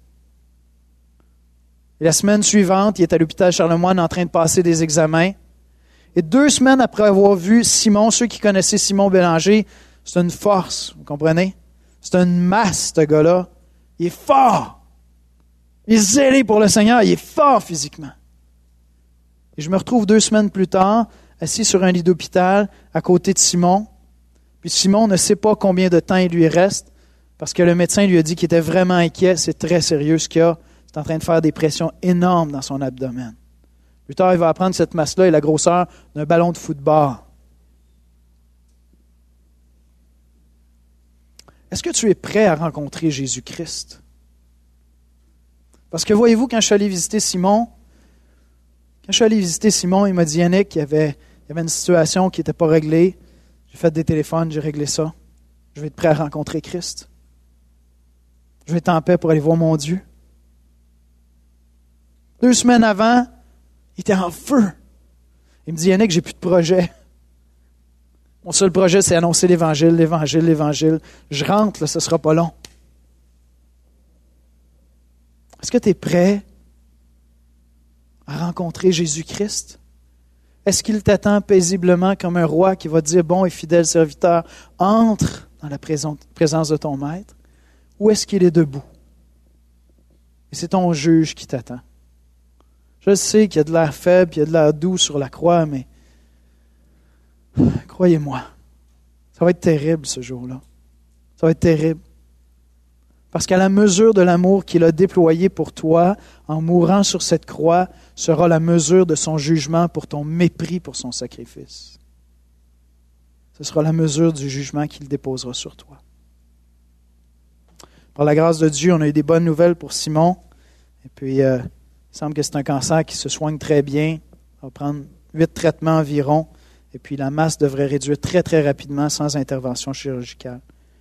Speaker 1: Et la semaine suivante, il est à l'hôpital Charlemagne en train de passer des examens. Et 2 semaines après avoir vu Simon, ceux qui connaissaient Simon Bélanger, c'est une force, vous comprenez? C'est une masse, ce gars-là. Il est fort. Il est zélé pour le Seigneur. Il est fort physiquement. Et je me retrouve 2 semaines plus tard, assis sur un lit d'hôpital, à côté de Simon. Puis Simon ne sait pas combien de temps il lui reste, parce que le médecin lui a dit qu'il était vraiment inquiet. C'est très sérieux ce qu'il a. C'est en train de faire des pressions énormes dans son abdomen. Plus tard, il va apprendre que cette masse-là est la grosseur d'un ballon de football. Est-ce que tu es prêt à rencontrer Jésus-Christ? Parce que voyez-vous, quand je suis allé visiter Simon, il m'a dit, Yannick, il y avait une situation qui n'était pas réglée. J'ai fait des téléphones, j'ai réglé ça. Je vais être prêt à rencontrer Christ. Je vais être en paix pour aller voir mon Dieu. 2 semaines avant, il était en feu. Il me dit, Yannick, j'ai plus de projet. Mon seul projet, c'est annoncer l'Évangile. Je rentre, là, ce ne sera pas long. Est-ce que tu es prêt à rencontrer Jésus-Christ? Est-ce qu'il t'attend paisiblement comme un roi qui va te dire, bon et fidèle serviteur, entre dans la présence de ton maître? Ou est-ce qu'il est debout? Et c'est ton juge qui t'attend. Je sais qu'il y a de l'air faible, qu'il y a de l'air doux sur la croix, mais croyez-moi, ça va être terrible ce jour-là. Ça va être terrible. Parce qu'à la mesure de l'amour qu'il a déployé pour toi, en mourant sur cette croix, sera la mesure de son jugement pour ton mépris pour son sacrifice. Ce sera la mesure du jugement qu'il déposera sur toi. Par la grâce de Dieu, on a eu des bonnes nouvelles pour Simon. Et puis, il semble que c'est un cancer qui se soigne très bien. On va prendre 8 traitements environ. Et puis, la masse devrait réduire très, très rapidement sans intervention chirurgicale.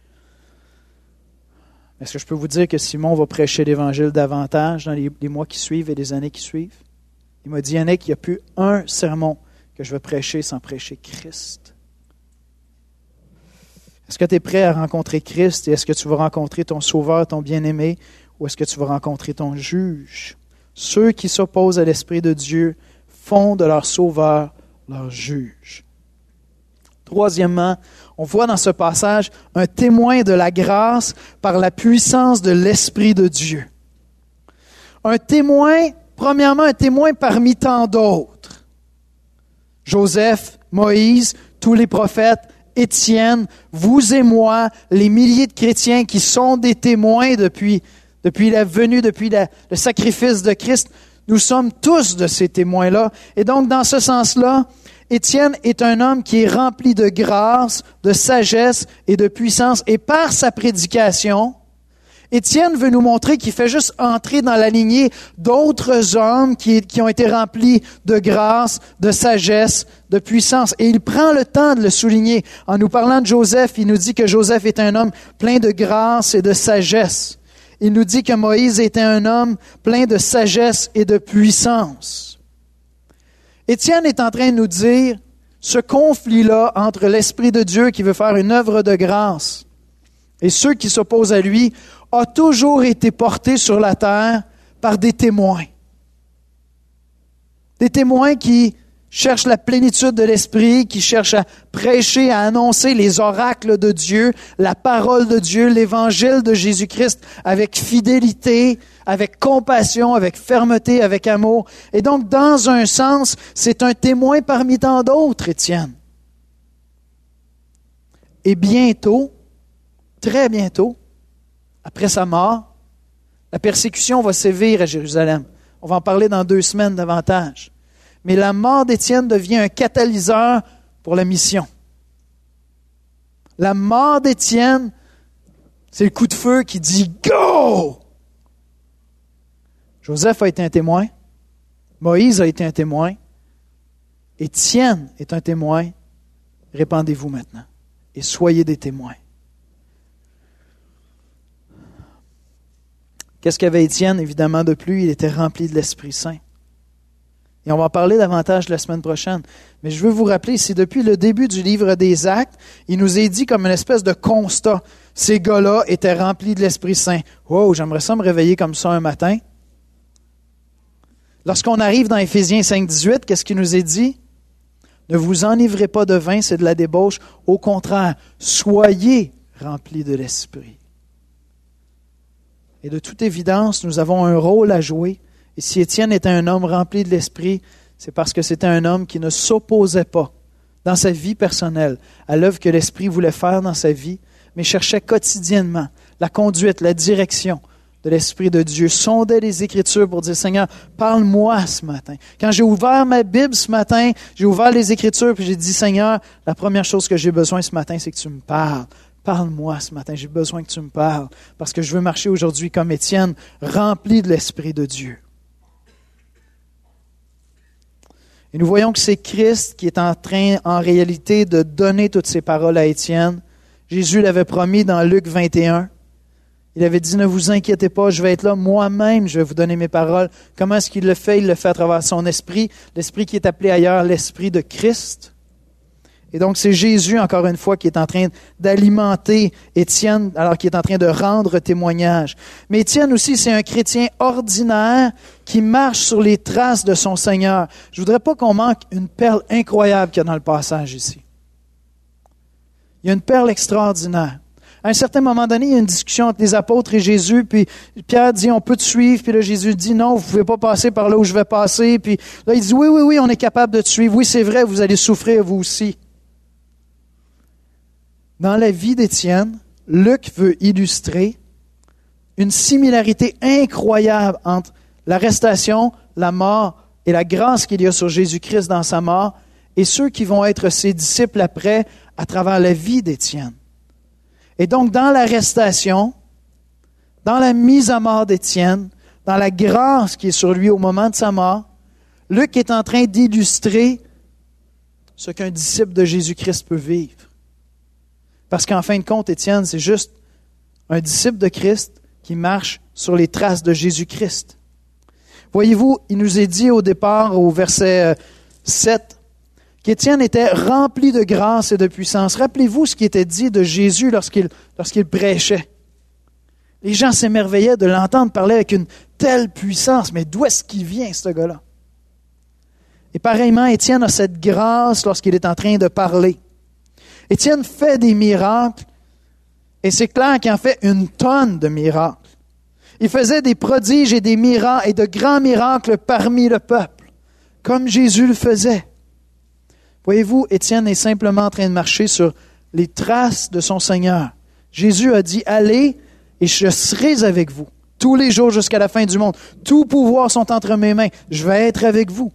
Speaker 1: Est-ce que je peux vous dire que Simon va prêcher l'Évangile davantage dans les mois qui suivent et les années qui suivent? Il m'a dit, Yannick, il n'y a plus un sermon que je veux prêcher sans prêcher Christ. Est-ce que tu es prêt à rencontrer Christ et est-ce que tu vas rencontrer ton Sauveur, ton bien-aimé, ou est-ce que tu vas rencontrer ton juge? Ceux qui s'opposent à l'Esprit de Dieu font de leur Sauveur leur juge. Troisièmement, on voit dans ce passage un témoin de la grâce par la puissance de l'Esprit de Dieu. Un témoin, premièrement, un témoin parmi tant d'autres. Joseph, Moïse, tous les prophètes, Étienne, vous et moi, les milliers de chrétiens qui sont des témoins depuis la venue, depuis le sacrifice de Christ, nous sommes tous de ces témoins-là. Et donc, dans ce sens-là, Étienne est un homme qui est rempli de grâce, de sagesse et de puissance. Et par sa prédication, Étienne veut nous montrer qu'il fait juste entrer dans la lignée d'autres hommes qui ont été remplis de grâce, de sagesse, de puissance. Et il prend le temps de le souligner. En nous parlant de Joseph, il nous dit que Joseph est un homme plein de grâce et de sagesse. Il nous dit que Moïse était un homme plein de sagesse et de puissance. Étienne est en train de nous dire, ce conflit-là entre l'Esprit de Dieu qui veut faire une œuvre de grâce et ceux qui s'opposent à lui a toujours été porté sur la terre par des témoins. Des témoins qui cherchent la plénitude de l'Esprit, qui cherchent à prêcher, à annoncer les oracles de Dieu, la parole de Dieu, l'Évangile de Jésus-Christ avec fidélité, avec compassion, avec fermeté, avec amour. Et donc, dans un sens, c'est un témoin parmi tant d'autres, Étienne. Et bientôt, très bientôt, après sa mort, la persécution va sévir à Jérusalem. On va en parler dans 2 semaines davantage. Mais la mort d'Étienne devient un catalyseur pour la mission. La mort d'Étienne, c'est le coup de feu qui dit « Go !» Joseph a été un témoin. Moïse a été un témoin. Étienne est un témoin. Répandez-vous maintenant et soyez des témoins. Qu'est-ce qu'avait Étienne, évidemment, de plus? Il était rempli de l'Esprit Saint. Et on va en parler davantage la semaine prochaine. Mais je veux vous rappeler, c'est depuis le début du livre des Actes, il nous est dit comme une espèce de constat. Ces gars-là étaient remplis de l'Esprit Saint. Wow, j'aimerais ça me réveiller comme ça un matin. Lorsqu'on arrive dans Éphésiens 5,18, qu'est-ce qu'il nous est dit? Ne vous enivrez pas de vin, c'est de la débauche. Au contraire, soyez remplis de l'Esprit. Et de toute évidence, nous avons un rôle à jouer. Et si Étienne était un homme rempli de l'Esprit, c'est parce que c'était un homme qui ne s'opposait pas dans sa vie personnelle à l'œuvre que l'Esprit voulait faire dans sa vie, mais cherchait quotidiennement la conduite, la direction, de l'Esprit de Dieu, sondait les Écritures pour dire, Seigneur, parle-moi ce matin. Quand j'ai ouvert ma Bible ce matin, j'ai ouvert les Écritures, puis j'ai dit, Seigneur, la première chose que j'ai besoin ce matin, c'est que tu me parles. Parle-moi ce matin, j'ai besoin que tu me parles, parce que je veux marcher aujourd'hui comme Étienne, rempli de l'Esprit de Dieu. Et nous voyons que c'est Christ qui est en train, en réalité, de donner toutes ces paroles à Étienne. Jésus l'avait promis dans Luc 21. Il avait dit, ne vous inquiétez pas, je vais être là, moi-même, je vais vous donner mes paroles. Comment est-ce qu'il le fait? Il le fait à travers son esprit, l'esprit qui est appelé ailleurs l'esprit de Christ. Et donc, c'est Jésus, encore une fois, qui est en train d'alimenter Étienne, alors qu'il est en train de rendre témoignage. Mais Étienne aussi, c'est un chrétien ordinaire qui marche sur les traces de son Seigneur. Je voudrais pas qu'on manque une perle incroyable qu'il y a dans le passage ici. Il y a une perle extraordinaire. À un certain moment donné, il y a une discussion entre les apôtres et Jésus, puis Pierre dit, on peut te suivre, puis là, Jésus dit, non, vous ne pouvez pas passer par là où je vais passer, puis là, il dit, oui, on est capable de te suivre, oui, c'est vrai, vous allez souffrir, vous aussi. Dans la vie d'Étienne, Luc veut illustrer une similarité incroyable entre l'arrestation, la mort et la grâce qu'il y a sur Jésus-Christ dans sa mort, et ceux qui vont être ses disciples après, à travers la vie d'Étienne. Et donc, dans l'arrestation, dans la mise à mort d'Étienne, dans la grâce qui est sur lui au moment de sa mort, Luc est en train d'illustrer ce qu'un disciple de Jésus-Christ peut vivre. Parce qu'en fin de compte, Étienne, c'est juste un disciple de Christ qui marche sur les traces de Jésus-Christ. Voyez-vous, il nous est dit au départ, au verset 7, qu'Étienne était rempli de grâce et de puissance. Rappelez-vous ce qui était dit de Jésus lorsqu'il prêchait. Les gens s'émerveillaient de l'entendre parler avec une telle puissance. Mais d'où est-ce qu'il vient, ce gars-là? Et pareillement, Étienne a cette grâce lorsqu'il est en train de parler. Étienne fait des miracles, et c'est clair qu'il en fait une tonne de miracles. Il faisait des prodiges et des miracles et de grands miracles parmi le peuple, comme Jésus le faisait. Voyez-vous, Étienne est simplement en train de marcher sur les traces de son Seigneur. Jésus a dit, allez et je serai avec vous tous les jours jusqu'à la fin du monde. Tous pouvoirs sont entre mes mains. Je vais être avec vous.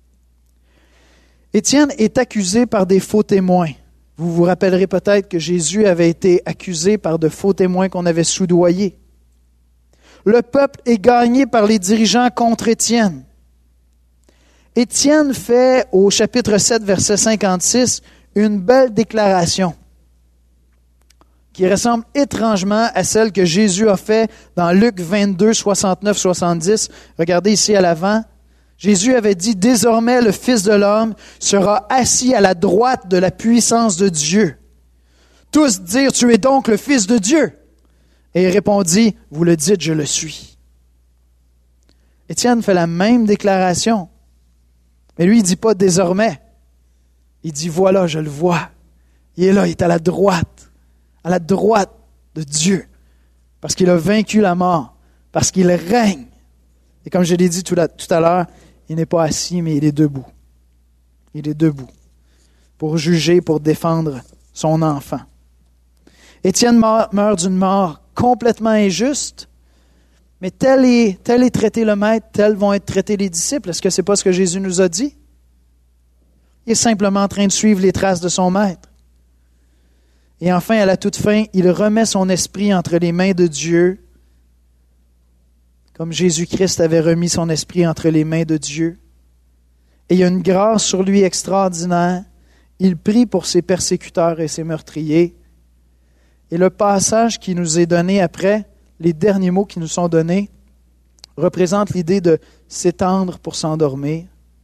Speaker 1: Étienne est accusé par des faux témoins. Vous vous rappellerez peut-être que Jésus avait été accusé par de faux témoins qu'on avait soudoyés. Le peuple est gagné par les dirigeants contre Étienne. Étienne fait, au chapitre 7, verset 56, une belle déclaration qui ressemble étrangement à celle que Jésus a fait dans Luc 22, 69-70. Regardez ici à l'avant. Jésus avait dit, « Désormais, le Fils de l'homme sera assis à la droite de la puissance de Dieu. » Tous dirent, « Tu es donc le Fils de Dieu. » Et il répondit, « Vous le dites, je le suis. » Étienne fait la même déclaration. Mais lui, il ne dit pas « désormais ». Il dit « voilà, je le vois. Il est là, il est à la droite de Dieu. Parce qu'il a vaincu la mort, parce qu'il règne. » Et comme je l'ai dit tout à l'heure, il n'est pas assis, mais il est debout. Il est debout pour juger, pour défendre son enfant. Étienne meurt d'une mort complètement injuste, mais tel est traité le maître, tels vont être traités les disciples. Est-ce que ce n'est pas ce que Jésus nous a dit? Il est simplement en train de suivre les traces de son maître. Et enfin, à la toute fin, il remet son esprit entre les mains de Dieu, comme Jésus-Christ avait remis son esprit entre les mains de Dieu. Et il y a une grâce sur lui extraordinaire. Il prie pour ses persécuteurs et ses meurtriers. Et le passage qui nous est donné après, les derniers mots qui nous sont donnés, représentent l'idée de s'étendre pour s'endormir.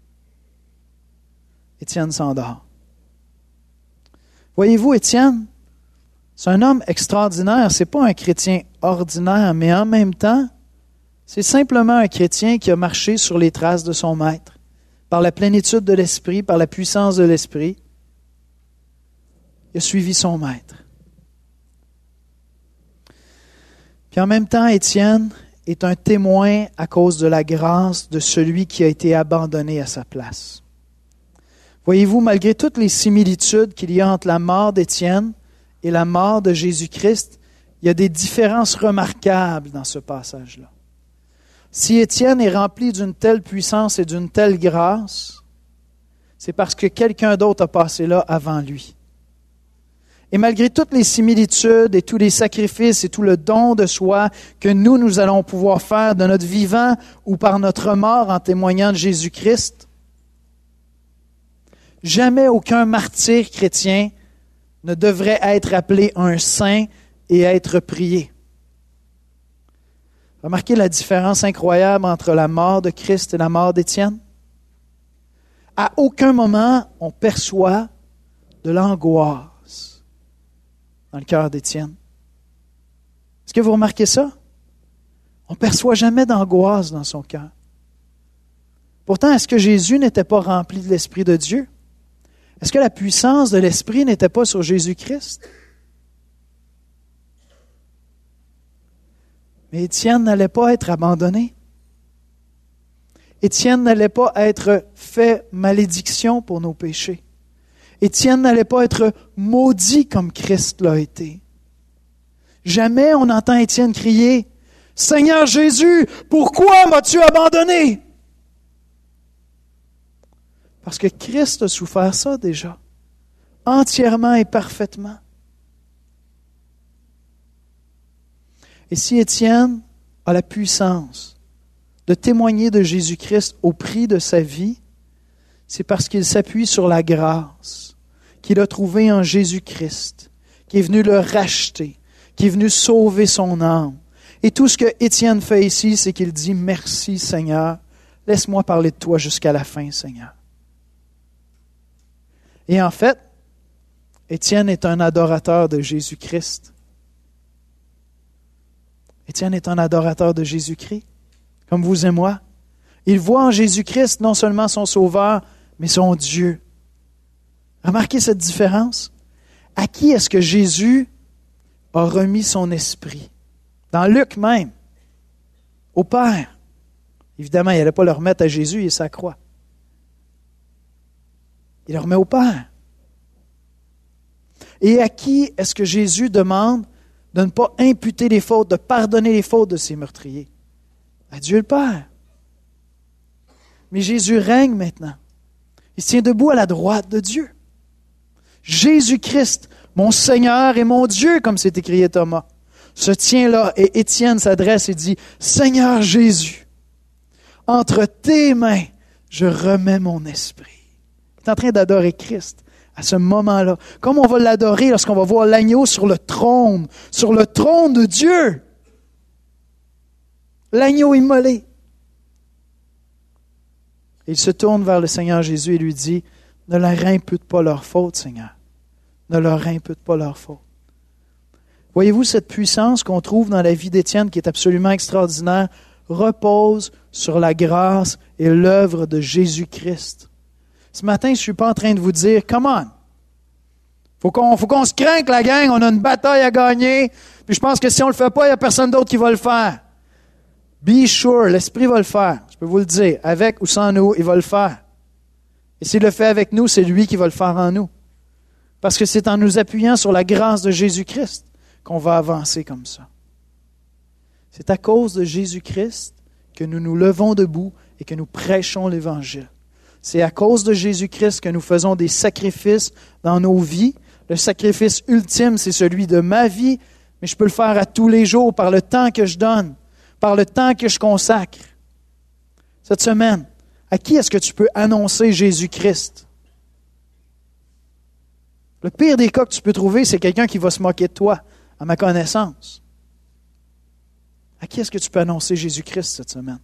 Speaker 1: Étienne s'endort. Voyez-vous, Étienne, c'est un homme extraordinaire. Ce n'est pas un chrétien ordinaire, mais en même temps, c'est simplement un chrétien qui a marché sur les traces de son maître, par la plénitude de l'esprit, par la puissance de l'esprit. Il a suivi son maître. Puis en même temps, Étienne est un témoin à cause de la grâce de celui qui a été abandonné à sa place. Voyez-vous, malgré toutes les similitudes qu'il y a entre la mort d'Étienne et la mort de Jésus-Christ, il y a des différences remarquables dans ce passage-là. Si Étienne est rempli d'une telle puissance et d'une telle grâce, c'est parce que quelqu'un d'autre a passé là avant lui. Et malgré toutes les similitudes et tous les sacrifices et tout le don de soi que nous allons pouvoir faire de notre vivant ou par notre mort en témoignant de Jésus-Christ, jamais aucun martyr chrétien ne devrait être appelé un saint et être prié. Remarquez la différence incroyable entre la mort de Christ et la mort d'Étienne. À aucun moment on perçoit de l'angoisse dans le cœur d'Étienne. Est-ce que vous remarquez ça? On ne perçoit jamais d'angoisse dans son cœur. Pourtant, est-ce que Jésus n'était pas rempli de l'Esprit de Dieu? Est-ce que la puissance de l'Esprit n'était pas sur Jésus-Christ? Mais Étienne n'allait pas être abandonné. Étienne n'allait pas être fait malédiction pour nos péchés. Étienne n'allait pas être maudit comme Christ l'a été. Jamais on entend Étienne crier « Seigneur Jésus, pourquoi m'as-tu abandonné? » Parce que Christ a souffert ça déjà, entièrement et parfaitement. Et si Étienne a la puissance de témoigner de Jésus-Christ au prix de sa vie, c'est parce qu'il s'appuie sur la grâce qu'il a trouvée en Jésus-Christ, qui est venu le racheter, qui est venu sauver son âme. Et tout ce que Étienne fait ici, c'est qu'il dit « Merci Seigneur, laisse-moi parler de toi jusqu'à la fin, Seigneur. » Et en fait, Étienne est un adorateur de Jésus-Christ. Étienne est un adorateur de Jésus-Christ, comme vous et moi. Il voit en Jésus-Christ non seulement son Sauveur, mais son Dieu. Remarquez cette différence. À qui est-ce que Jésus a remis son esprit? Dans Luc même, au Père. Évidemment, il n'allait pas le remettre à Jésus et sa croix. Il le remet au Père. Et à qui est-ce que Jésus demande de ne pas imputer les fautes, de pardonner les fautes de ses meurtriers? À Dieu le Père. Mais Jésus règne maintenant. Il se tient debout à la droite de Dieu. Jésus-Christ, mon Seigneur et mon Dieu, comme c'est écrit à Thomas, se tient là et Étienne s'adresse et dit, « Seigneur Jésus, entre tes mains, je remets mon esprit. » Il est en train d'adorer Christ à ce moment-là. Comme on va l'adorer lorsqu'on va voir l'agneau sur le trône de Dieu. L'agneau immolé. Et il se tourne vers le Seigneur Jésus et lui dit, « Ne leur impute pas leur faute, Seigneur. Ne leur impute pas leur faute. » Voyez-vous, cette puissance qu'on trouve dans la vie d'Étienne, qui est absolument extraordinaire, repose sur la grâce et l'œuvre de Jésus-Christ. Ce matin, je ne suis pas en train de vous dire, « Come on! Faut qu'on se craque, la gang, on a une bataille à gagner, puis je pense que si on ne le fait pas, il n'y a personne d'autre qui va le faire. » Be sure, l'Esprit va le faire. Je peux vous le dire, avec ou sans nous, il va le faire. Et s'il le fait avec nous, c'est lui qui va le faire en nous. Parce que c'est en nous appuyant sur la grâce de Jésus-Christ qu'on va avancer comme ça. C'est à cause de Jésus-Christ que nous nous levons debout et que nous prêchons l'Évangile. C'est à cause de Jésus-Christ que nous faisons des sacrifices dans nos vies. Le sacrifice ultime, c'est celui de ma vie, mais je peux le faire à tous les jours par le temps que je donne, par le temps que je consacre. Cette semaine, à qui est-ce que tu peux annoncer Jésus-Christ? Le pire des cas que tu peux trouver, c'est quelqu'un qui va se moquer de toi, à ma connaissance. À qui est-ce que tu peux annoncer Jésus-Christ cette semaine?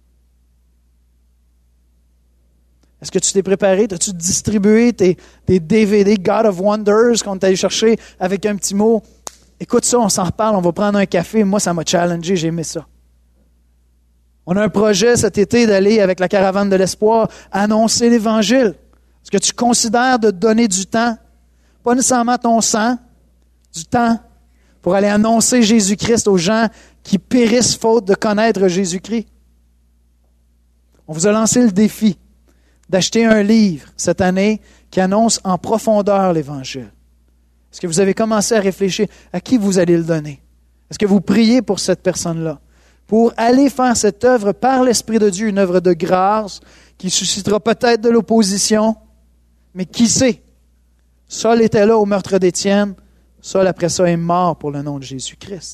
Speaker 1: Est-ce que tu t'es préparé? As-tu distribué tes DVD God of Wonders qu'on est allé chercher avec un petit mot? Écoute ça, on s'en reparle, on va prendre un café. Moi, ça m'a challengé, j'ai aimé ça. On a un projet cet été d'aller avec la Caravane de l'Espoir annoncer l'Évangile. Est-ce que tu considères de donner du temps, pas nécessairement ton sang, du temps, pour aller annoncer Jésus-Christ aux gens qui périssent faute de connaître Jésus-Christ? On vous a lancé le défi d'acheter un livre cette année qui annonce en profondeur l'Évangile. Est-ce que vous avez commencé à réfléchir à qui vous allez le donner? Est-ce que vous priez pour cette personne-là? Pour aller faire cette œuvre par l'Esprit de Dieu, une œuvre de grâce qui suscitera peut-être de l'opposition, mais qui sait? Saul était là au meurtre d'Étienne. Saul, après ça, est mort pour le nom de Jésus-Christ.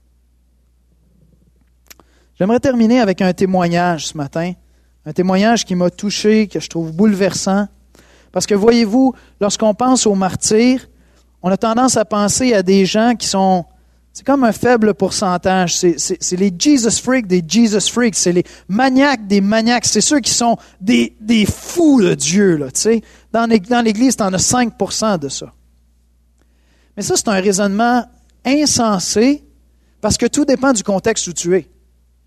Speaker 1: J'aimerais terminer avec un témoignage ce matin. Un témoignage qui m'a touché, que je trouve bouleversant. Parce que voyez-vous, lorsqu'on pense aux martyrs, on a tendance à penser à des gens qui sont... C'est comme un faible pourcentage. C'est les Jesus freaks des Jesus freaks. C'est les maniaques des maniaques. C'est ceux qui sont des fous de Dieu. Là, tu sais. Dans l'Église, tu en as 5% de ça. Mais ça, c'est un raisonnement insensé parce que tout dépend du contexte où tu es.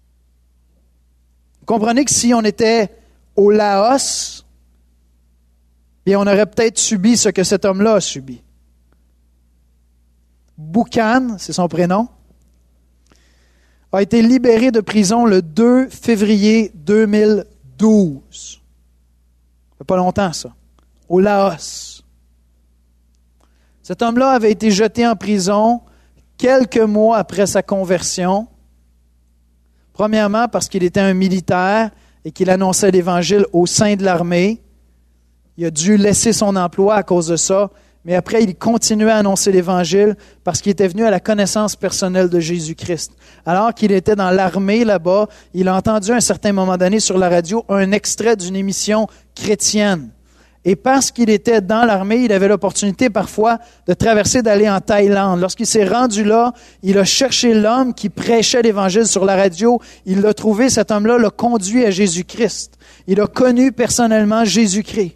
Speaker 1: Vous comprenez que si on était au Laos, bien, on aurait peut-être subi ce que cet homme-là a subi. Boucan, c'est son prénom, a été libéré de prison le 2 février 2012. Ça fait pas longtemps, ça. Au Laos. Cet homme-là avait été jeté en prison quelques mois après sa conversion. Premièrement, parce qu'il était un militaire et qu'il annonçait l'Évangile au sein de l'armée. Il a dû laisser son emploi à cause de ça. Mais après, il continuait à annoncer l'Évangile parce qu'il était venu à la connaissance personnelle de Jésus-Christ. Alors qu'il était dans l'armée là-bas, il a entendu à un certain moment donné sur la radio un extrait d'une émission chrétienne. Et parce qu'il était dans l'armée, il avait l'opportunité parfois de traverser, d'aller en Thaïlande. Lorsqu'il s'est rendu là, il a cherché l'homme qui prêchait l'Évangile sur la radio. Il l'a trouvé, cet homme-là l'a conduit à Jésus-Christ. Il a connu personnellement Jésus-Christ.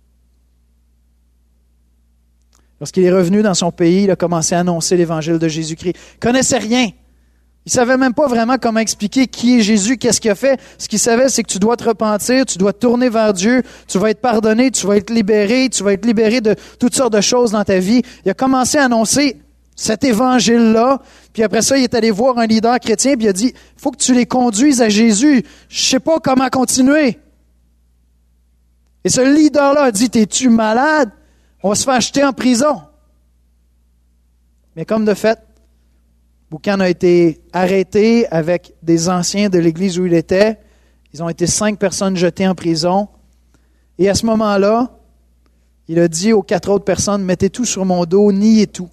Speaker 1: Lorsqu'il est revenu dans son pays, il a commencé à annoncer l'Évangile de Jésus-Christ. Il ne connaissait rien. Il ne savait même pas vraiment comment expliquer qui est Jésus, qu'est-ce qu'il a fait. Ce qu'il savait, c'est que tu dois te repentir, tu dois te tourner vers Dieu, tu vas être pardonné, tu vas être libéré de toutes sortes de choses dans ta vie. Il a commencé à annoncer cet évangile-là, puis après ça, il est allé voir un leader chrétien, puis il a dit, il faut que tu les conduises à Jésus. Je ne sais pas comment continuer. Et ce leader-là a dit, t'es-tu malade? On va se faire jeter en prison. Mais comme de fait, Boucan a été arrêté avec des anciens de l'église où il était. Ils ont été 5 personnes jetées en prison. Et à ce moment-là, il a dit aux 4 autres personnes, mettez tout sur mon dos, niez tout.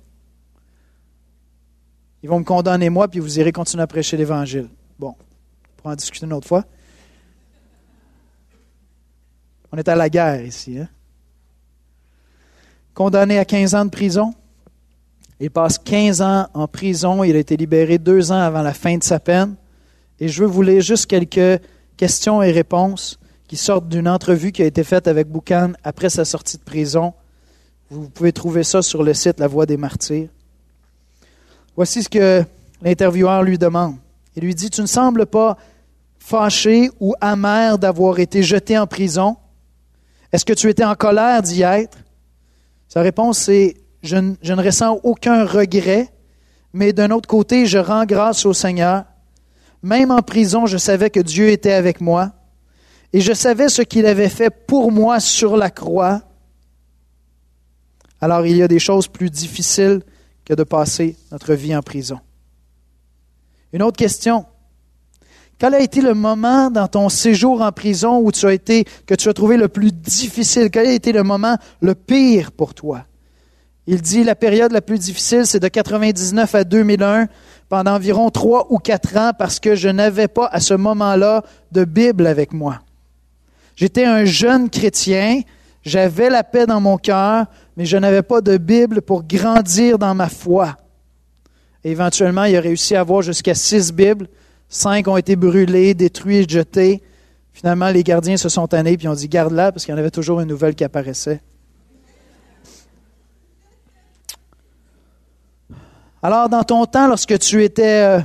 Speaker 1: Ils vont me condamner moi, puis vous irez continuer à prêcher l'Évangile. Bon, on pourra en discuter une autre fois. On est à la guerre ici, hein? Condamné à 15 ans de prison. Il passe 15 ans en prison. Il a été libéré 2 ans avant la fin de sa peine. Et je veux vous lire juste quelques questions et réponses qui sortent d'une entrevue qui a été faite avec Boucan après sa sortie de prison. Vous pouvez trouver ça sur le site La Voix des Martyrs. Voici ce que l'intervieweur lui demande. Il lui dit, « Tu ne sembles pas fâché ou amer d'avoir été jeté en prison. Est-ce que tu étais en colère d'y être? » Sa réponse est « Je ne ressens aucun regret, mais d'un autre côté, je rends grâce au Seigneur. Même en prison, je savais que Dieu était avec moi et je savais ce qu'il avait fait pour moi sur la croix. Alors il y a des choses plus difficiles que de passer notre vie en prison. » Une autre question. Quel a été le moment dans ton séjour en prison où que tu as trouvé le plus difficile? Quel a été le moment le pire pour toi? Il dit la période la plus difficile, c'est de 1999 à 2001, pendant environ 3 ou 4 ans, parce que je n'avais pas à ce moment-là de Bible avec moi. J'étais un jeune chrétien, j'avais la paix dans mon cœur, mais je n'avais pas de Bible pour grandir dans ma foi. Et éventuellement, il a réussi à avoir jusqu'à 6 Bibles. 5 ont été brûlés, détruits et jetés. Finalement, les gardiens se sont tannés et ont dit « Garde-la » parce qu'il y en avait toujours une nouvelle qui apparaissait. Alors, dans ton temps, lorsque tu étais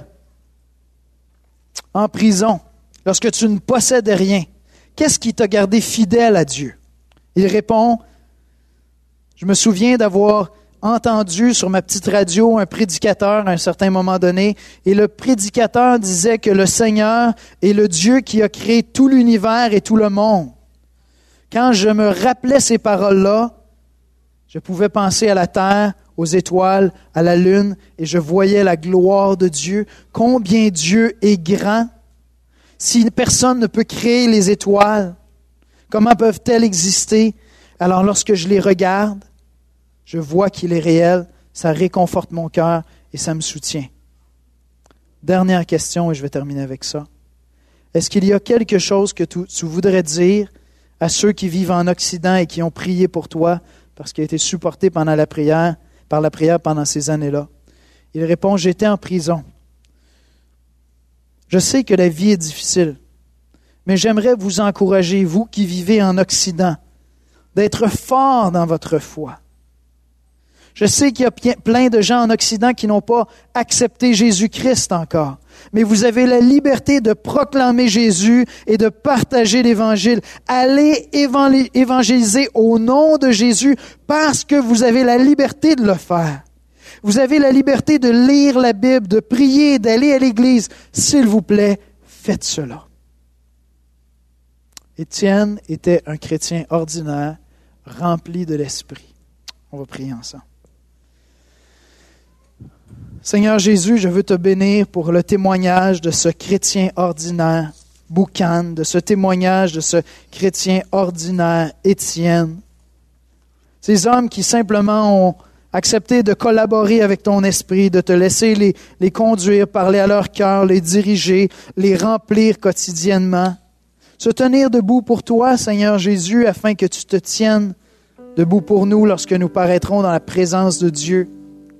Speaker 1: en prison, lorsque tu ne possédais rien, qu'est-ce qui t'a gardé fidèle à Dieu? Il répond « Je me souviens d'avoir entendu sur ma petite radio un prédicateur à un certain moment donné, et le prédicateur disait que le Seigneur est le Dieu qui a créé tout l'univers et tout le monde. Quand je me rappelais ces paroles-là, je pouvais penser à la terre aux étoiles, à la lune, et je voyais la gloire de Dieu. Combien Dieu est grand! Si personne ne peut créer les étoiles, comment peuvent-elles exister? Alors lorsque je les regarde, je vois qu'il est réel, ça réconforte mon cœur et ça me soutient. Dernière question, et je vais terminer avec ça. Est-ce qu'il y a quelque chose que tu voudrais dire à ceux qui vivent en Occident et qui ont prié pour toi parce qu'il a été supporté par la prière pendant ces années-là? Il répond, j'étais en prison. Je sais que la vie est difficile, mais j'aimerais vous encourager, vous qui vivez en Occident, d'être forts dans votre foi. Je sais qu'il y a plein de gens en Occident qui n'ont pas accepté Jésus-Christ encore. Mais vous avez la liberté de proclamer Jésus et de partager l'Évangile. Allez évangéliser au nom de Jésus parce que vous avez la liberté de le faire. Vous avez la liberté de lire la Bible, de prier, d'aller à l'Église. S'il vous plaît, faites cela. Étienne était un chrétien ordinaire, rempli de l'Esprit. On va prier ensemble. Seigneur Jésus, je veux te bénir pour le témoignage de ce chrétien ordinaire, Boucan, de ce témoignage de ce chrétien ordinaire, Étienne. Ces hommes qui simplement ont accepté de collaborer avec ton esprit, de te laisser les conduire, parler à leur cœur, les diriger, les remplir quotidiennement. Se tenir debout pour toi, Seigneur Jésus, afin que tu te tiennes debout pour nous lorsque nous paraîtrons dans la présence de Dieu.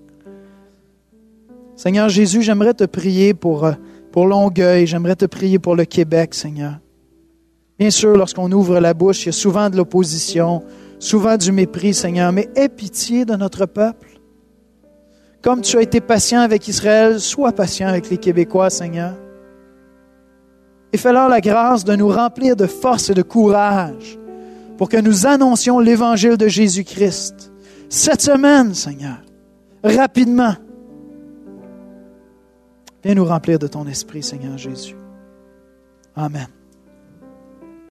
Speaker 1: Seigneur Jésus, j'aimerais te prier pour Longueuil, j'aimerais te prier pour le Québec, Seigneur. Bien sûr, lorsqu'on ouvre la bouche, il y a souvent de l'opposition, souvent du mépris, Seigneur, mais aie pitié de notre peuple. Comme tu as été patient avec Israël, sois patient avec les Québécois, Seigneur. Et fais-leur la grâce de nous remplir de force et de courage pour que nous annoncions l'Évangile de Jésus-Christ. Cette semaine, Seigneur, rapidement. Viens nous remplir de ton esprit, Seigneur Jésus. Amen.